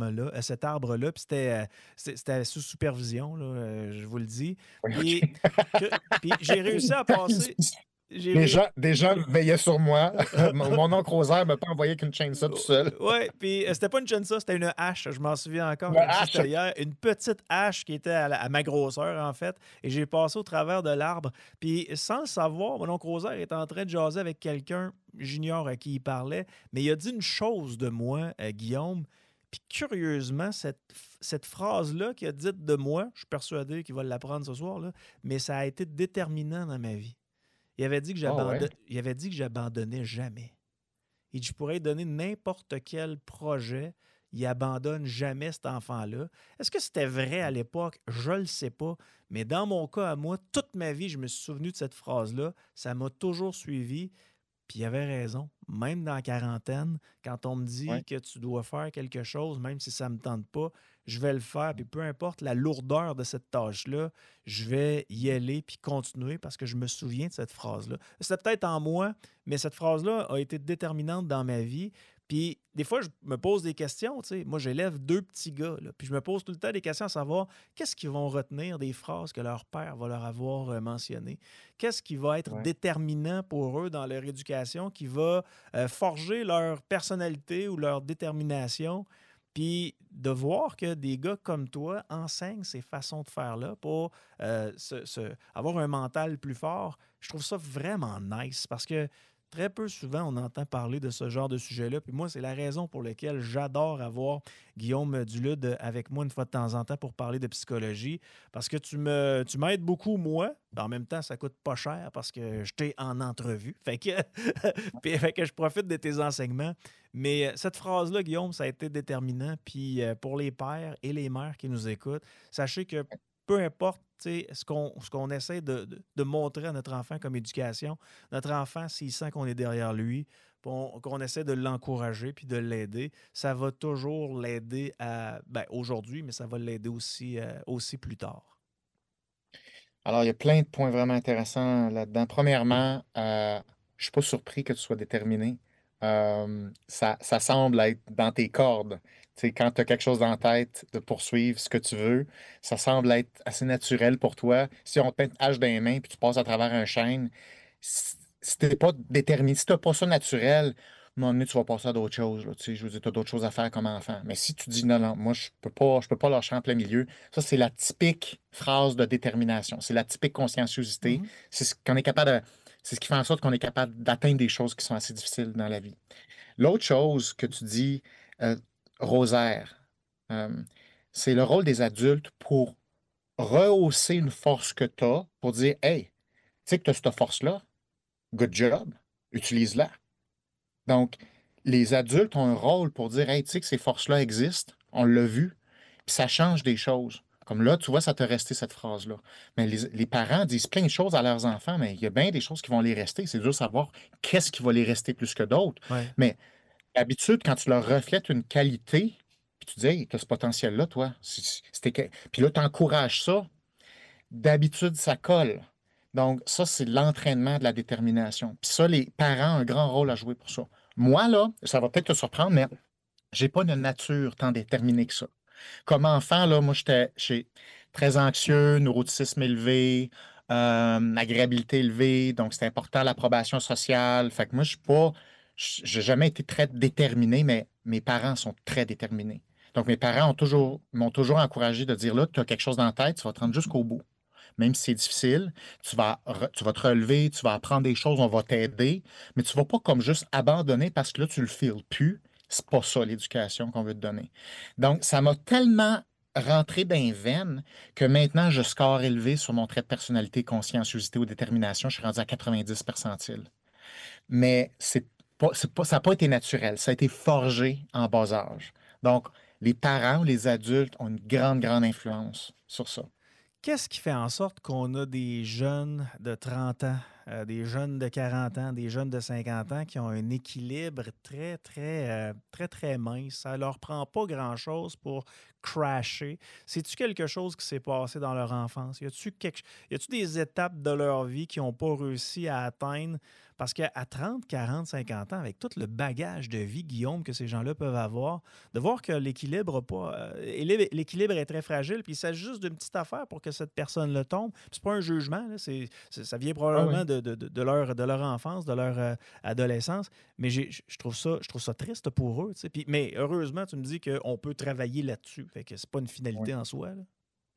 cet arbre-là, puis c'était sous supervision, là, je vous le dis. Oui, Puis OK. que- puis j'ai réussi à passer. J'ai Des ré- gens, des gens veillaient sur moi. Mon oncle Rosaire ne m'a pas envoyé qu'une chaîne ça tout seul. Ouais, puis c'était pas une chainsaw, c'était une hache. Je m'en souviens encore Une comme si hache. c'était hier. Une petite hache qui était à ma grosseur, en fait. Et j'ai passé au travers de l'arbre. Puis sans le savoir, mon oncle Rosaire est en train de jaser avec quelqu'un, j'ignore à qui il parlait, mais il a dit une chose de moi, Guillaume. Puis curieusement, cette phrase-là qu'il a dite de moi, je suis persuadé qu'il va l'apprendre ce soir, là, mais ça a été déterminant dans ma vie. Il avait dit que Ah ouais. il avait dit que j'abandonnais jamais. Il dit, je pourrais lui donner n'importe quel projet, il abandonne jamais cet enfant-là. Est-ce que c'était vrai à l'époque? Je ne le sais pas. Mais dans mon cas à moi, toute ma vie, je me suis souvenu de cette phrase-là. Ça m'a toujours suivi. Puis il avait raison. Même dans la quarantaine, quand on me dit Ouais. que tu dois faire quelque chose, même si ça ne me tente pas, je vais le faire. Puis peu importe la lourdeur de cette tâche-là, je vais y aller puis continuer parce que je me souviens de cette phrase-là. C'était peut-être en moi, mais cette phrase-là a été déterminante dans ma vie. Puis des fois, je me pose des questions. Tu sais. Moi, j'élève 2 petits gars. Là, puis je me pose tout le temps des questions à savoir qu'est-ce qu'ils vont retenir des phrases que leur père va leur avoir mentionnées. Qu'est-ce qui va être Ouais. déterminant pour eux dans leur éducation, qui va forger leur personnalité ou leur détermination. Puis de voir que des gars comme toi enseignent ces façons de faire-là pour avoir un mental plus fort, je trouve ça vraiment nice parce que très peu souvent on entend parler de ce genre de sujet-là. Puis moi, c'est la raison pour laquelle j'adore avoir Guillaume Dulude avec moi une fois de temps en temps pour parler de psychologie parce que tu m'aides beaucoup, moi. En même temps, ça coûte pas cher parce que je t'ai en entrevue. Fait que je profite de tes enseignements. Mais cette phrase-là, Guillaume, ça a été déterminant. Puis pour les pères et les mères qui nous écoutent, sachez que peu importe ce qu'on essaie de montrer à notre enfant comme éducation, notre enfant, s'il sent qu'on est derrière lui, qu'on essaie de l'encourager puis de l'aider, ça va toujours l'aider aujourd'hui, mais ça va l'aider aussi plus tard. Alors, il y a plein de points vraiment intéressants là-dedans. Premièrement, je suis pas surpris que tu sois déterminé. Ça semble être dans tes cordes. Tu sais, quand tu as quelque chose dans la tête de poursuivre ce que tu veux, ça semble être assez naturel pour toi. Si on te met une hache dans les mains puis tu passes à travers un chêne, si t'es pas déterminé, si tu n'as pas ça naturel, à un moment donné, tu vas passer à d'autres choses. Là. Tu sais, je veux dire, tu as d'autres choses à faire comme enfant. Mais si tu dis non, non, moi, je peux pas lâcher en plein milieu, ça, c'est la typique phrase de détermination. C'est la typique conscienciosité. Mhm. C'est ce qui fait en sorte qu'on est capable d'atteindre des choses qui sont assez difficiles dans la vie. L'autre chose que tu dis, euh, Rosaire, euh, c'est le rôle des adultes pour rehausser une force que tu as, pour dire, hey, tu sais que tu as cette force-là, good job, utilise-la. Donc, les adultes ont un rôle pour dire, hey, tu sais que ces forces-là existent, on l'a vu, puis ça change des choses. Comme là, tu vois, ça t'a resté cette phrase-là. Mais les parents disent plein de choses à leurs enfants, mais il y a bien des choses qui vont les rester. C'est dur de savoir qu'est-ce qui va les rester plus que d'autres. Ouais. Mais d'habitude, quand tu leur reflètes une qualité, puis tu dis, hey, tu as ce potentiel-là, toi. Puis là, tu encourages ça. D'habitude, ça colle. Donc, ça, c'est l'entraînement de la détermination. Puis ça, les parents ont un grand rôle à jouer pour ça. Moi, là, ça va peut-être te surprendre, mais j'ai pas une nature tant déterminée que ça. Comme enfant, là, moi, j'étais très anxieux, neuroticisme élevé, agréabilité élevée, donc c'est important l'approbation sociale. Fait que moi, je suis pas, j'ai jamais été très déterminé, mais mes parents sont très déterminés. Donc, mes parents m'ont toujours encouragé de dire, là, tu as quelque chose dans la tête, tu vas te rendre jusqu'au bout. Même si c'est difficile, tu vas te relever, tu vas apprendre des choses, on va t'aider, mais tu ne vas pas comme juste abandonner parce que là, tu le files plus. C'est pas ça l'éducation qu'on veut te donner. Donc, ça m'a tellement rentré dans les veines que maintenant, je score élevé sur mon trait de personnalité, conscienciosité ou détermination. Je suis rendu à 90 percentiles. Mais ça n'a pas été naturel. Ça a été forgé en bas âge. Donc, les parents ou les adultes ont une grande, grande influence sur ça. Qu'est-ce qui fait en sorte qu'on a des jeunes de 30 ans, des jeunes de 40 ans, des jeunes de 50 ans qui ont un équilibre très, très, très, très mince? Ça ne leur prend pas grand-chose pour crasher. C'est-tu quelque chose qui s'est passé dans leur enfance? Y a-tu des étapes de leur vie qu'ils n'ont pas réussi à atteindre? Parce qu'à 30, 40, 50 ans, avec tout le bagage de vie, Guillaume, que ces gens-là peuvent avoir, de voir que l'équilibre l'équilibre est très fragile, puis il s'agit juste d'une petite affaire pour que cette personne-là tombe. Puis c'est pas un jugement, là, ça vient probablement de leur enfance, de leur adolescence, mais je trouve ça triste pour eux. Mais heureusement, tu me dis qu'on peut travailler là-dessus, fait que c'est pas une finalité en soi. Là.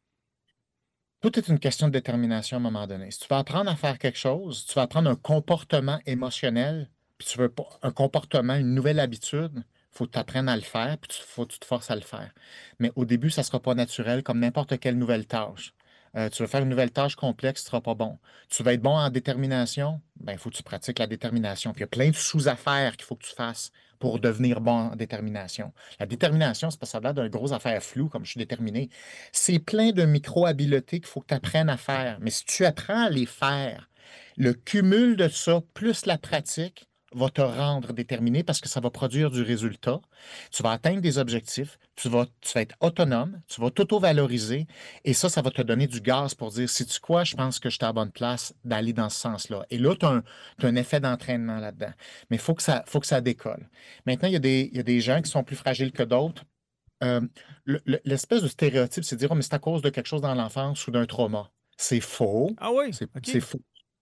Tout est une question de détermination à un moment donné. Si tu vas apprendre à faire quelque chose, tu vas apprendre un comportement émotionnel, puis tu veux pas un comportement, une nouvelle habitude, il faut que tu apprennes à le faire, puis il faut que tu te forces à le faire. Mais au début, ça ne sera pas naturel comme n'importe quelle nouvelle tâche. Tu veux faire une nouvelle tâche complexe, tu ne seras pas bon. Tu vas être bon en détermination, il faut que tu pratiques la détermination. Puis il y a plein de sous-affaires qu'il faut que tu fasses pour devenir bon en détermination. La détermination, c'est pas ça a l'air d'une grosse affaire floue, comme je suis déterminé. C'est plein de micro-habiletés qu'il faut que tu apprennes à faire. Mais si tu apprends à les faire, le cumul de ça, plus la pratique, va te rendre déterminé parce que ça va produire du résultat. Tu vas atteindre des objectifs, tu vas être autonome, tu vas t'auto-valoriser et ça va te donner du gaz pour dire, sais-tu quoi, je pense que je suis à la bonne place d'aller dans ce sens-là. Et là, tu as un effet d'entraînement là-dedans. Mais il faut que ça décolle. Maintenant, il y a des gens qui sont plus fragiles que d'autres. L'espèce de stéréotype, c'est de dire, oh, mais c'est à cause de quelque chose dans l'enfance ou d'un trauma. C'est faux. Ah oui? C'est faux.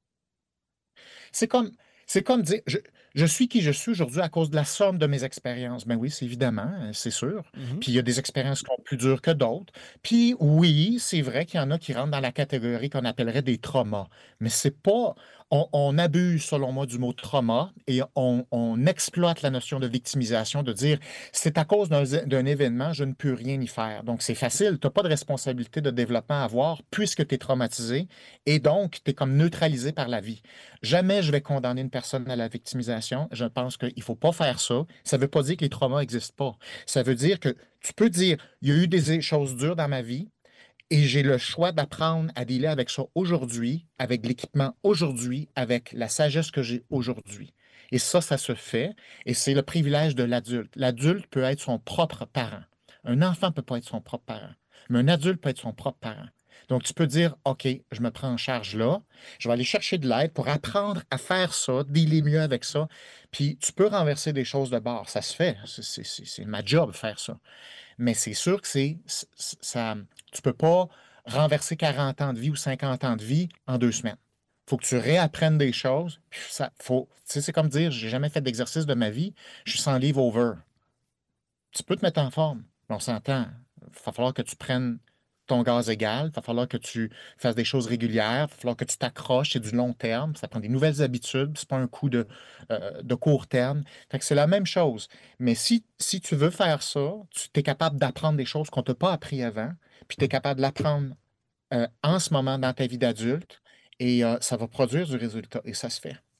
C'est comme dire, je suis qui je suis aujourd'hui à cause de la somme de mes expériences. Ben oui, c'est évidemment, c'est sûr. Puis il y a des expériences qui sont plus dures que d'autres. Puis oui, c'est vrai qu'il y en a qui rentrent dans la catégorie qu'on appellerait des traumas. Mais c'est pas. On abuse, selon moi, du mot trauma et on exploite la notion de victimisation, de dire c'est à cause d'un événement, je ne peux rien y faire. Donc c'est facile, tu n'as pas de responsabilité de développement à avoir puisque tu es traumatisé et donc tu es comme neutralisé par la vie. Jamais je vais condamner une personne à la victimisation. Je pense qu'il ne faut pas faire ça. Ça ne veut pas dire que les traumas n'existent pas. Ça veut dire que tu peux dire, il y a eu des choses dures dans ma vie et j'ai le choix d'apprendre à dealer avec ça aujourd'hui, avec l'équipement aujourd'hui, avec la sagesse que j'ai aujourd'hui. Et ça se fait et c'est le privilège de l'adulte. L'adulte peut être son propre parent. Un enfant ne peut pas être son propre parent, mais un adulte peut être son propre parent. Donc, tu peux dire, OK, je me prends en charge là, je vais aller chercher de l'aide pour apprendre à faire ça, dealer mieux avec ça. Puis, tu peux renverser des choses de bord. Ça se fait. C'est ma job de faire ça. Mais c'est sûr que ça, tu peux pas renverser 40 ans de vie ou 50 ans de vie en 2 semaines. Il faut que tu réapprennes des choses. Puis c'est comme dire, j'ai jamais fait d'exercice de ma vie, je suis 100 livres over. Tu peux te mettre en forme, mais on s'entend. Il va falloir que tu prennes ton gaz égal, il va falloir que tu fasses des choses régulières, il va falloir que tu t'accroches, c'est du long terme, ça prend des nouvelles habitudes, c'est pas un coup de court terme. Fait que c'est la même chose. Mais si tu veux faire ça, tu es capable d'apprendre des choses qu'on t'a pas appris avant, puis tu es capable de l'apprendre en ce moment dans ta vie d'adulte, et ça va produire du résultat, et ça se fait.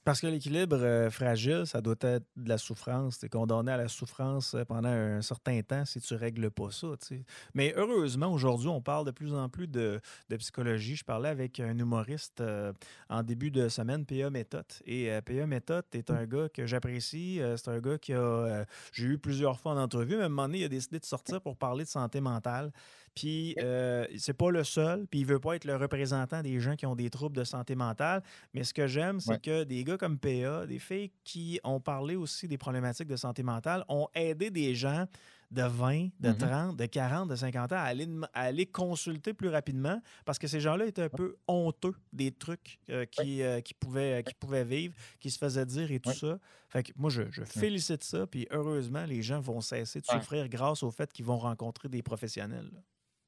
Parce que l'équilibre fragile, ça doit être de la souffrance. Tu es condamné à la souffrance pendant un certain temps si tu ne règles pas ça. T'sais. Mais heureusement, aujourd'hui, on parle de plus en plus de psychologie. Je parlais avec un humoriste en début de semaine, P.A. Méthode. Et P.A. Méthode est un gars que j'apprécie. C'est un gars que j'ai eu plusieurs fois en entrevue. Mais à un moment donné, il a décidé de sortir pour parler de santé mentale. Puis, c'est pas le seul. Puis, il veut pas être le représentant des gens qui ont des troubles de santé mentale. Mais ce que j'aime, c'est que des gars comme PA, des filles qui ont parlé aussi des problématiques de santé mentale, ont aidé des gens de 20, de 30, de 40, de 50 ans à aller consulter plus rapidement parce que ces gens-là étaient un peu honteux des trucs qu'ils pouvaient vivre, qui se faisaient dire et tout ça. Fait que moi, je félicite ça. Puis, heureusement, les gens vont cesser de souffrir grâce au fait qu'ils vont rencontrer des professionnels. Là.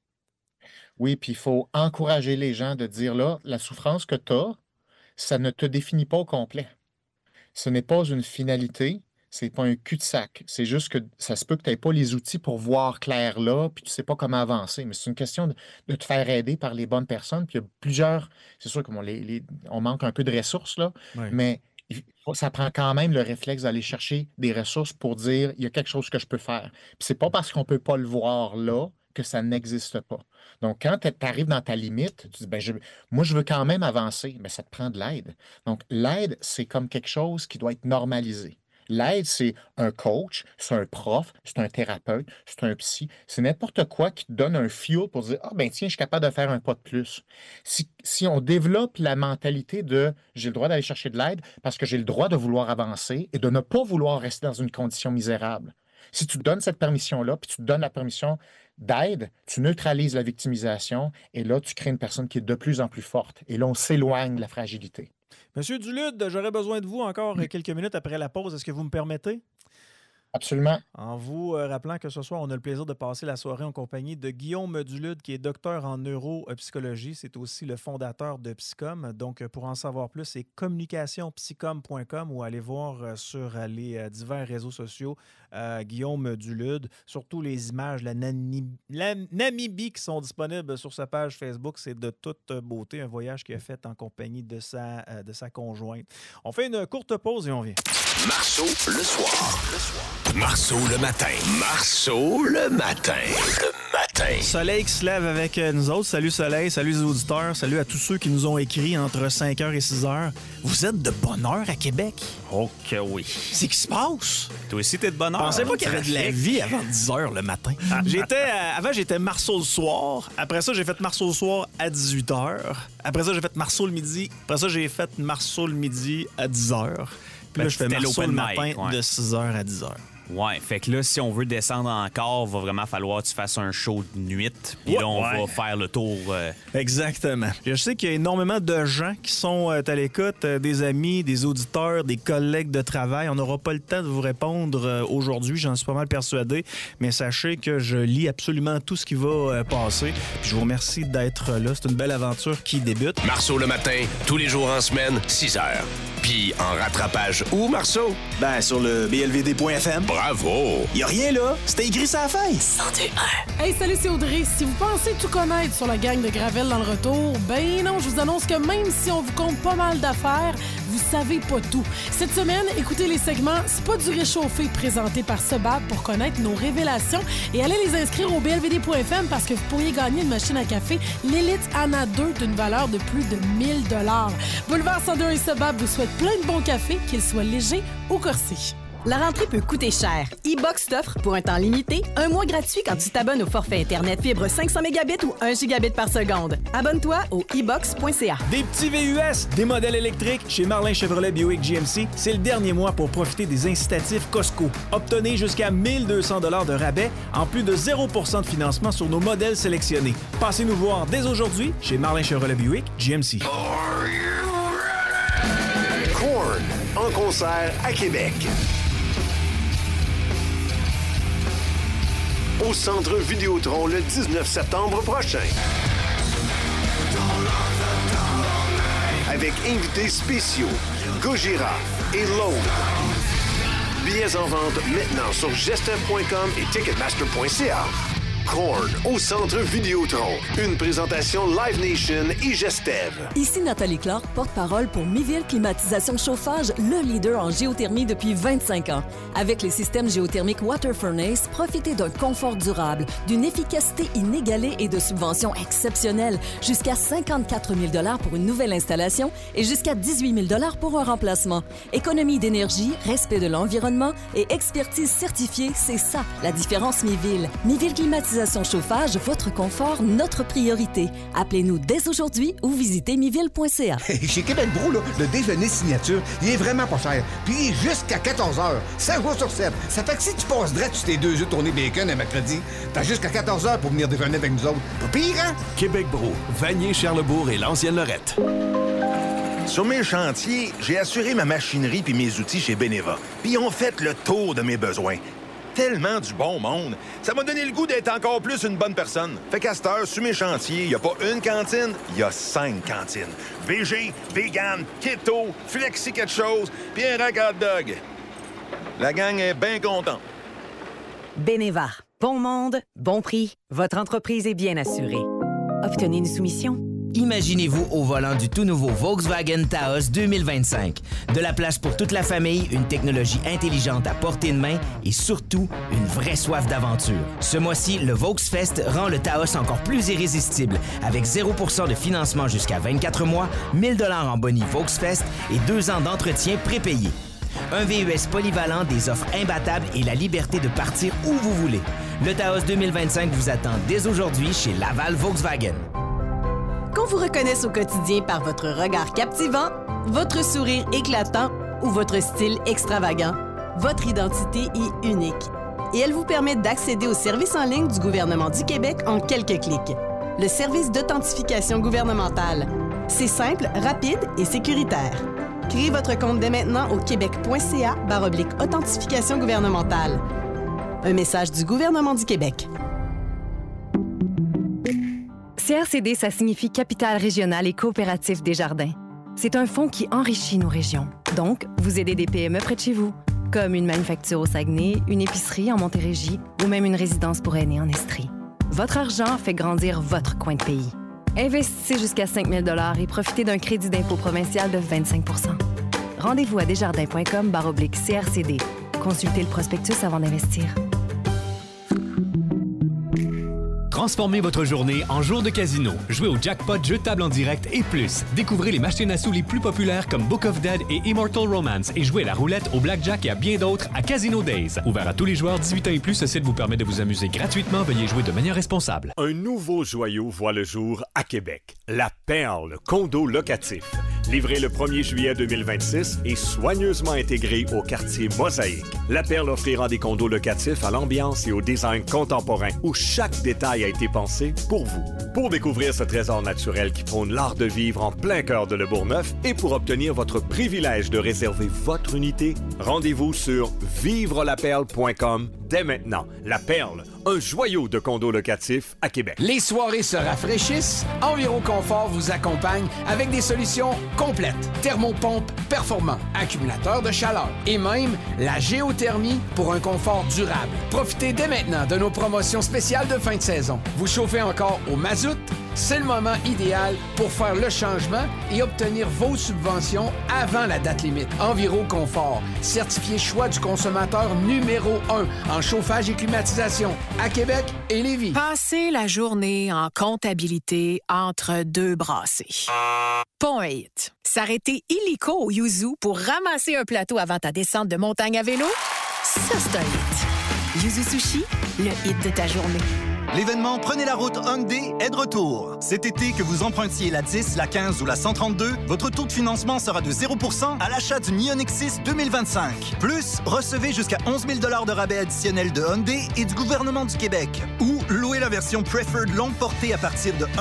Oui, puis il faut encourager les gens de dire là, la souffrance que tu as, ça ne te définit pas au complet. Ce n'est pas une finalité, c'est pas un cul-de-sac. C'est juste que ça se peut que tu n'aies pas les outils pour voir clair là, puis tu ne sais pas comment avancer. Mais c'est une question de te faire aider par les bonnes personnes. Puis il y a plusieurs, c'est sûr qu'on manque un peu de ressources, là, mais ça prend quand même le réflexe d'aller chercher des ressources pour dire il y a quelque chose que je peux faire. Puis c'est pas parce qu'on ne peut pas le voir là que ça n'existe pas. Donc, quand tu arrives dans ta limite, tu dis, moi, je veux quand même avancer, mais ça te prend de l'aide. Donc, l'aide, c'est comme quelque chose qui doit être normalisé. L'aide, c'est un coach, c'est un prof, c'est un thérapeute, c'est un psy. C'est n'importe quoi qui te donne un fuel pour dire, tiens, je suis capable de faire un pas de plus. Si on développe la mentalité de j'ai le droit d'aller chercher de l'aide parce que j'ai le droit de vouloir avancer et de ne pas vouloir rester dans une condition misérable. Si tu te donnes cette permission-là, puis tu te donnes la permission d'aide, tu neutralises la victimisation et là, tu crées une personne qui est de plus en plus forte. Et là, on s'éloigne de la fragilité. Monsieur Dulude, j'aurais besoin de vous encore quelques minutes après la pause. Est-ce que vous me permettez? Absolument. En vous rappelant que ce soir, on a le plaisir de passer la soirée en compagnie de Guillaume Dulude, qui est docteur en neuropsychologie. C'est aussi le fondateur de Psycom. Donc, pour en savoir plus, c'est communicationpsycom.com ou allez voir sur les divers réseaux sociaux Guillaume Dulude. Surtout les images, la Namibie qui sont disponibles sur sa page Facebook. C'est de toute beauté. Un voyage qu'il a fait en compagnie de sa conjointe. On fait une courte pause et on vient. Marceau le soir. Marceau le matin. Marceau le matin. Le matin. Soleil qui se lève avec nous autres. Salut Soleil, salut les auditeurs, salut à tous ceux qui nous ont écrit entre 5h et 6h. Vous êtes de bonne heure à Québec? Oh que oui. C'est qui se passe? Toi aussi, t'es de bonne heure. Je pensais pas qu'il y avait de la vie avant 10h le matin. Avant, j'étais Marceau le soir. Après ça, j'ai fait Marceau le soir à 18h. Après ça, j'ai fait Marceau le midi. Après ça, j'ai fait Marceau le midi à 10h. Puis là, je fais Marceau le matin de 6h à 10h. Ouais, fait que là, si on veut descendre encore, va vraiment falloir que tu fasses un show de nuit. Puis là, on va faire le tour. Exactement. Je sais qu'il y a énormément de gens qui sont à l'écoute, des amis, des auditeurs, des collègues de travail. On n'aura pas le temps de vous répondre aujourd'hui, j'en suis pas mal persuadé. Mais sachez que je lis absolument tout ce qui va passer. Puis je vous remercie d'être là. C'est une belle aventure qui débute. Marceau le matin, tous les jours en semaine, 6h. Puis en rattrapage où, Marceau? Ben, sur le blvd.fm. Bravo! Y a rien là, c'était écrit sur la feuille. 102.1. Hey, salut, c'est Audrey. Si vous pensez tout connaître sur la gang de Gravel dans le retour, ben non, je vous annonce que même si on vous compte pas mal d'affaires, vous savez pas tout. Cette semaine, écoutez les segments C'est pas du réchauffé présenté par Sebab pour connaître nos révélations et allez les inscrire au blvd.fm parce que vous pourriez gagner une machine à café l'Elite Anna 2 d'une valeur de plus de 1000 $. Boulevard 102 et Sebab vous souhaite plein de bons cafés, qu'ils soient légers ou corsés. La rentrée peut coûter cher. E-Box t'offre, pour un temps limité, un mois gratuit quand tu t'abonnes au forfait Internet fibre 500 Mbps ou 1 Gbps par seconde. Abonne-toi au e-box.ca. Des petits VUS, des modèles électriques chez Marlin Chevrolet Buick GMC, c'est le dernier mois pour profiter des incitatifs Costco. Obtenez jusqu'à 1200 $ de rabais, en plus de 0% de financement sur nos modèles sélectionnés. Passez nous voir dès aujourd'hui chez Marlin Chevrolet Buick GMC. Korn, en concert à Québec. Au Centre Vidéotron le 19 septembre prochain. Avec invités spéciaux, Gojira et Load. Billets en vente maintenant sur gestin.com et ticketmaster.ca. Korn au Centre Vidéotron. Une présentation Live Nation et Gestev. Ici Nathalie Clark, porte-parole pour Miville Climatisation Chauffage, le leader en géothermie depuis 25 ans. Avec les systèmes géothermiques Water Furnace, profitez d'un confort durable, d'une efficacité inégalée et de subventions exceptionnelles. Jusqu'à 54 000 $ pour une nouvelle installation et jusqu'à 18 000 $ pour un remplacement. Économie d'énergie, respect de l'environnement et expertise certifiée, c'est ça, la différence Miville. Miville Climatisation Chauffage, votre confort, notre priorité. Appelez-nous dès aujourd'hui ou visitez miville.ca. Chez Québec Brou, là, le déjeuner signature, il est vraiment pas cher. Puis il est jusqu'à 14h, 5 jours sur 7. Ça fait que si tu passes direct sur tes 2 œufs tournés bacon un mercredi, t'as jusqu'à 14h pour venir déjeuner avec nous autres. Pas pire, hein? Québec Brou, Vanier, Charlebourg et l'ancienne Lorette. Sur mes chantiers, j'ai assuré ma machinerie puis mes outils chez Beneva. Puis ils ont fait le tour de mes besoins. Tellement du bon monde. Ça m'a donné le goût d'être encore plus une bonne personne. Fait qu'à cette heure, sur mes chantiers, il n'y a pas une cantine, il y a 5 cantines. VG, vegan, keto, flexi quelque chose, puis un rack hot dog. La gang est bien contente. Beneva. Bon monde, bon prix. Votre entreprise est bien assurée. Obtenez une soumission. Imaginez-vous au volant du tout nouveau Volkswagen Taos 2025. De la place pour toute la famille, une technologie intelligente à portée de main et surtout, une vraie soif d'aventure. Ce mois-ci, le Volksfest rend le Taos encore plus irrésistible avec 0% de financement jusqu'à 24 mois, 1 000 $ en boni Volksfest et 2 ans d'entretien prépayé. Un VUS polyvalent, des offres imbattables et la liberté de partir où vous voulez. Le Taos 2025 vous attend dès aujourd'hui chez Laval Volkswagen. Qu'on vous reconnaisse au quotidien par votre regard captivant, votre sourire éclatant ou votre style extravagant, votre identité est unique. Et elle vous permet d'accéder aux services en ligne du gouvernement du Québec en quelques clics. Le service d'authentification gouvernementale. C'est simple, rapide et sécuritaire. Créez votre compte dès maintenant au québec.ca/authentification gouvernementale. Un message du gouvernement du Québec. CRCD, ça signifie Capitale régionale et coopérative Desjardins. C'est un fonds qui enrichit nos régions. Donc, vous aidez des PME près de chez vous, comme une manufacture au Saguenay, une épicerie en Montérégie ou même une résidence pour aînés en Estrie. Votre argent fait grandir votre coin de pays. Investissez jusqu'à 5 000 $ et profitez d'un crédit d'impôt provincial de 25 %. Rendez-vous à desjardins.com/CRCD. Consultez le prospectus avant d'investir. Transformez votre journée en jour de casino. Jouez au jackpot, jeux de table en direct et plus. Découvrez les machines à sous les plus populaires comme Book of Dead et Immortal Romance et jouez à la roulette, au blackjack et à bien d'autres à Casino Days. Ouvert à tous les joueurs 18 ans et plus, ce site vous permet de vous amuser gratuitement. Veuillez jouer de manière responsable. Un nouveau joyau voit le jour à Québec. La Perle condo locatif. Livré le 1er juillet 2026 et soigneusement intégré au quartier Mosaïque. La Perle offrira des condos locatifs à l'ambiance et au design contemporain où chaque détail a été pensé pour vous. Pour découvrir ce trésor naturel qui prône l'art de vivre en plein cœur de Le Bourgneuf et pour obtenir votre privilège de réserver votre unité, rendez-vous sur vivrelaperle.com dès maintenant. La Perle, un joyau de condos locatifs à Québec. Les soirées se rafraîchissent. Environ Confort vous accompagne avec des solutions complètes. Thermopompe performant, accumulateur de chaleur et même la géothermie pour un confort durable. Profitez dès maintenant de nos promotions spéciales de fin de saison. Vous chauffez encore au mazout? C'est le moment idéal pour faire le changement et obtenir vos subventions avant la date limite. Enviro Confort, certifié choix du consommateur numéro 1 en chauffage et climatisation à Québec et Lévis. Passez la journée en comptabilité entre deux brassées. Point. S'arrêter illico au Yuzu pour ramasser un plateau avant ta descente de montagne à vélo? Ça, c'est un hit. Yuzu Sushi, le hit de ta journée. L'événement Prenez la route Hyundai est de retour. Cet été, que vous empruntiez la 10, la 15 ou la 132, votre taux de financement sera de 0% à l'achat d'une Ioniq 6 2025. Plus, recevez jusqu'à 11 000 $ de rabais additionnels de Hyundai et du gouvernement du Québec. Ou louez la version Preferred longue portée à partir de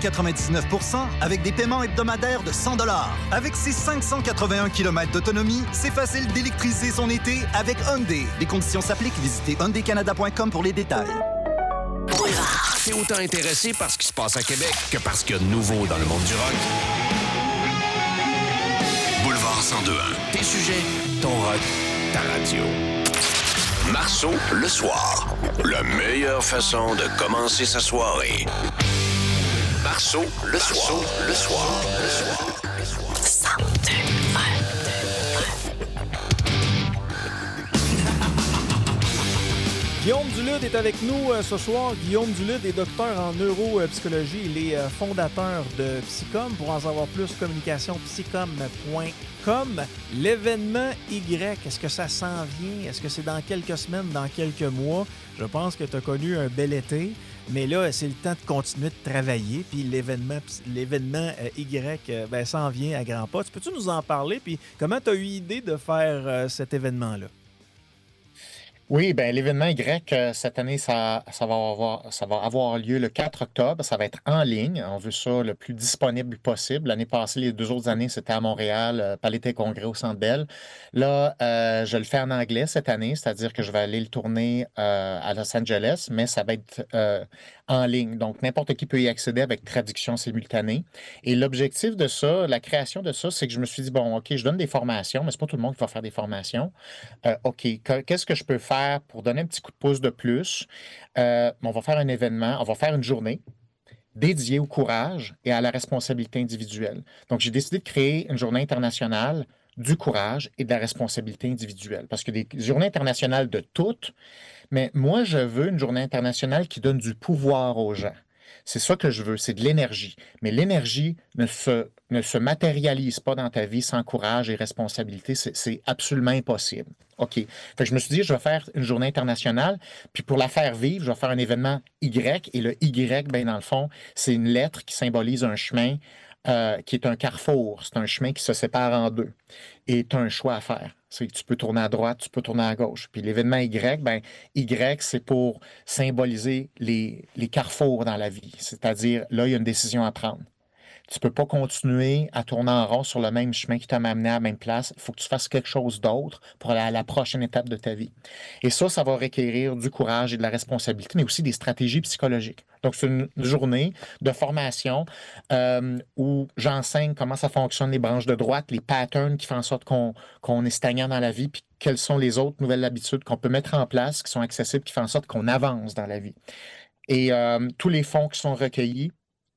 1,99% avec des paiements hebdomadaires de 100 $. Avec ses 581 km d'autonomie, c'est facile d'électriser son été avec Hyundai. Les conditions s'appliquent. Visitez hyundaicanada.com pour les détails. T'es autant intéressé par ce qui se passe à Québec que par ce qu'il y a de nouveau dans le monde du rock. Boulevard 102.1. Tes sujets, ton rock, ta radio. Marceau, le soir. La meilleure façon de commencer sa soirée. Marceau, le soir. Le soir. Le soir. Guillaume Dulude est avec nous ce soir. Guillaume Dulude est docteur en neuropsychologie. Il est fondateur de Psycom. Pour en savoir plus, communicationpsycom.com. L'événement Y, est-ce que ça s'en vient? Est-ce que c'est dans quelques semaines, dans quelques mois? Je pense que tu as connu un bel été, mais là, c'est le temps de continuer de travailler. Puis l'événement Y s'en vient à grands pas. Peux-tu nous en parler? Puis comment tu as eu idée de faire cet événement-là? Oui, bien, l'événement Y, cette année, ça va avoir lieu le 4 octobre. Ça va être en ligne. On veut ça le plus disponible possible. L'année passée, les 2 autres années, c'était à Montréal, Palais des Congrès au Centre Bell. Là, je le fais en anglais cette année, c'est-à-dire que je vais aller le tourner à Los Angeles, mais ça va être en ligne. Donc, n'importe qui peut y accéder avec traduction simultanée. Et l'objectif de ça, la création de ça, c'est que je me suis dit, bon, OK, je donne des formations, mais c'est pas tout le monde qui va faire des formations. OK, qu'est-ce que je peux faire pour donner un petit coup de pouce de plus? On va faire un événement, on va faire une journée dédiée au courage et à la responsabilité individuelle. Donc, j'ai décidé de créer une journée internationale du courage et de la responsabilité individuelle. Parce que des journées internationales de toutes, mais moi, je veux une journée internationale qui donne du pouvoir aux gens. C'est ça que je veux, c'est de l'énergie. Mais l'énergie ne se matérialise pas dans ta vie sans courage et responsabilité. C'est absolument impossible. OK. Fait que je me suis dit, je vais faire une journée internationale, puis pour la faire vivre, je vais faire un événement Y. Et le Y, bien, dans le fond, c'est une lettre qui symbolise un chemin qui est un carrefour. C'est un chemin qui se sépare en deux. Et tu as un choix à faire. C'est que tu peux tourner à droite, tu peux tourner à gauche. Puis l'événement Y, bien, Y, c'est pour symboliser les carrefours dans la vie. C'est-à-dire, là, il y a une décision à prendre. Tu ne peux pas continuer à tourner en rond sur le même chemin qui t'a amené à la même place. Il faut que tu fasses quelque chose d'autre pour aller à la prochaine étape de ta vie. Et ça va requérir du courage et de la responsabilité, mais aussi des stratégies psychologiques. Donc, c'est une journée de formation où j'enseigne comment ça fonctionne les branches de droite, les patterns qui font en sorte qu'on est stagnant dans la vie, puis quelles sont les autres nouvelles habitudes qu'on peut mettre en place, qui sont accessibles, qui font en sorte qu'on avance dans la vie. Et tous les fonds qui sont recueillis,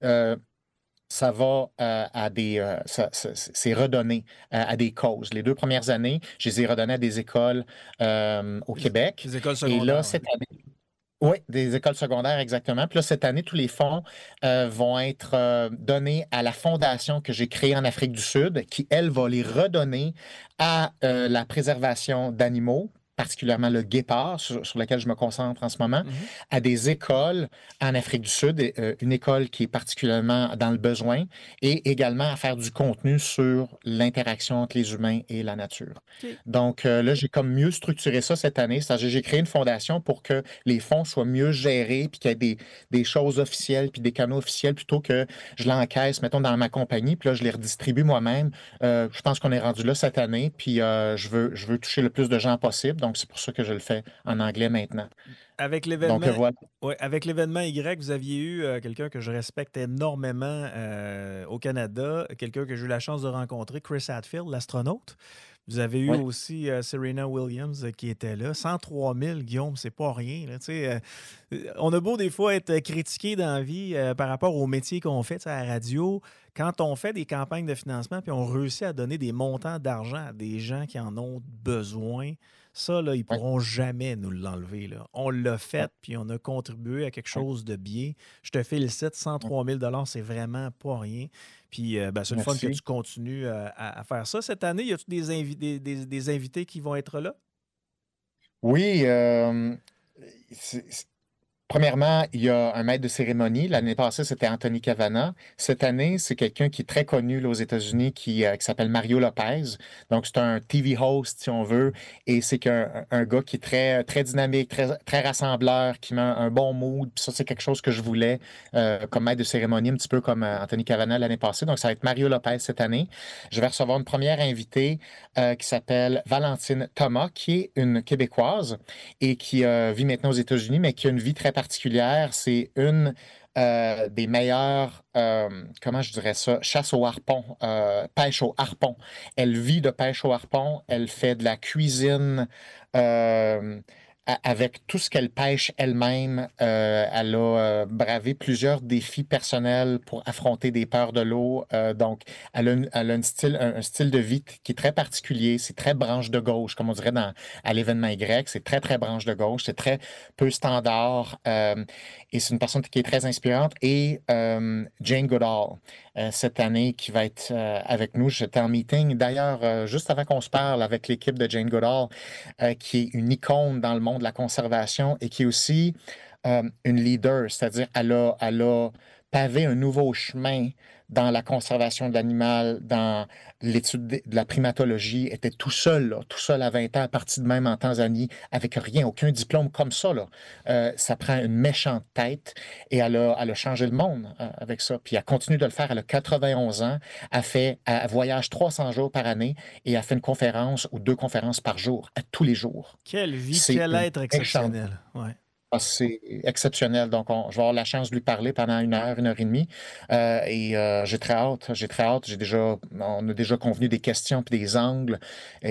ça va à des... c'est redonné à des causes. Les 2 premières années, je les ai redonnés à des écoles au Québec. Des écoles secondaires. Et là, cette année... Oui, des écoles secondaires, exactement. Puis là, cette année, tous les fonds vont être donnés à la fondation que j'ai créée en Afrique du Sud, qui, elle, va les redonner à la préservation d'animaux, particulièrement le guépard, sur lequel je me concentre en ce moment, à des écoles en Afrique du Sud, une école qui est particulièrement dans le besoin, et également à faire du contenu sur l'interaction entre les humains et la nature. Okay. Donc là, j'ai comme mieux structuré ça cette année, c'est-à-dire j'ai créé une fondation pour que les fonds soient mieux gérés, puis qu'il y ait des choses officielles, puis des canaux officiels, plutôt que je l'encaisse, mettons, dans ma compagnie, puis là, je les redistribue moi-même. Je pense qu'on est rendu là cette année, puis je veux toucher le plus de gens possible. Donc, c'est pour ça que je le fais en anglais maintenant. Avec l'événement, donc, voilà. Avec l'événement Y, vous aviez eu quelqu'un que je respecte énormément au Canada, quelqu'un que j'ai eu la chance de rencontrer, Chris Hadfield, l'astronaute. Vous avez eu aussi Serena Williams qui était là. 103 000, Guillaume, c'est pas rien. Là, on a beau des fois être critiqué dans la vie par rapport au métier qu'on fait à la radio. Quand on fait des campagnes de financement puis on réussit à donner des montants d'argent à des gens qui en ont besoin, ça, là, ils ne pourront jamais nous l'enlever. Là. On l'a fait, puis on a contribué à quelque chose de bien. Je te félicite, 103 000 c'est vraiment pas rien. Puis, c'est le fun que tu continues à faire ça. Cette année, y a-tu des invités qui vont être là? Oui. Premièrement, il y a un maître de cérémonie. L'année passée, c'était Anthony Cavana. Cette année, c'est quelqu'un qui est très connu là, aux États-Unis qui s'appelle Mario Lopez. Donc, c'est un TV host, si on veut. Et c'est un gars qui est très, très dynamique, très, très rassembleur, qui met un bon mood. Puis ça, c'est quelque chose que je voulais comme maître de cérémonie, un petit peu comme Anthony Cavana l'année passée. Donc, ça va être Mario Lopez cette année. Je vais recevoir une première invitée qui s'appelle Valentine Thomas, qui est une Québécoise et qui vit maintenant aux États-Unis, mais qui a une vie très particulière. C'est une des meilleures, comment je dirais ça, chasse au harpon, pêche au harpon. Elle vit de pêche au harpon, elle fait de la cuisine avec tout ce qu'elle pêche elle-même, elle a bravé plusieurs défis personnels pour affronter des peurs de l'eau. Donc, elle a un style de vie qui est très particulier. C'est très branche de gauche, comme on dirait à l'événement Y. C'est très, très branche de gauche. C'est très peu standard. Et c'est une personne qui est très inspirante. Et Jane Goodall, cette année, qui va être avec nous. J'étais en meeting, d'ailleurs, juste avant qu'on se parle, avec l'équipe de Jane Goodall, qui est une icône dans le monde de la conservation et qui est aussi une leader, c'est-à-dire elle a pavé un nouveau chemin dans la conservation de l'animal, dans l'étude de la primatologie, était tout seul à 20 ans, parti de même en Tanzanie, avec rien, aucun diplôme comme ça. Ça prend une méchante tête et elle a changé le monde avec ça. Puis elle continue de le faire, elle a 91 ans, elle voyage 300 jours par année et elle fait une conférence ou 2 conférences par jour, à tous les jours. Quelle vie, quel être exceptionnel. Ouais. C'est exceptionnel. Donc, je vais avoir la chance de lui parler pendant 1 heure et demie. Et j'ai très hâte. On a déjà convenu des questions et des angles.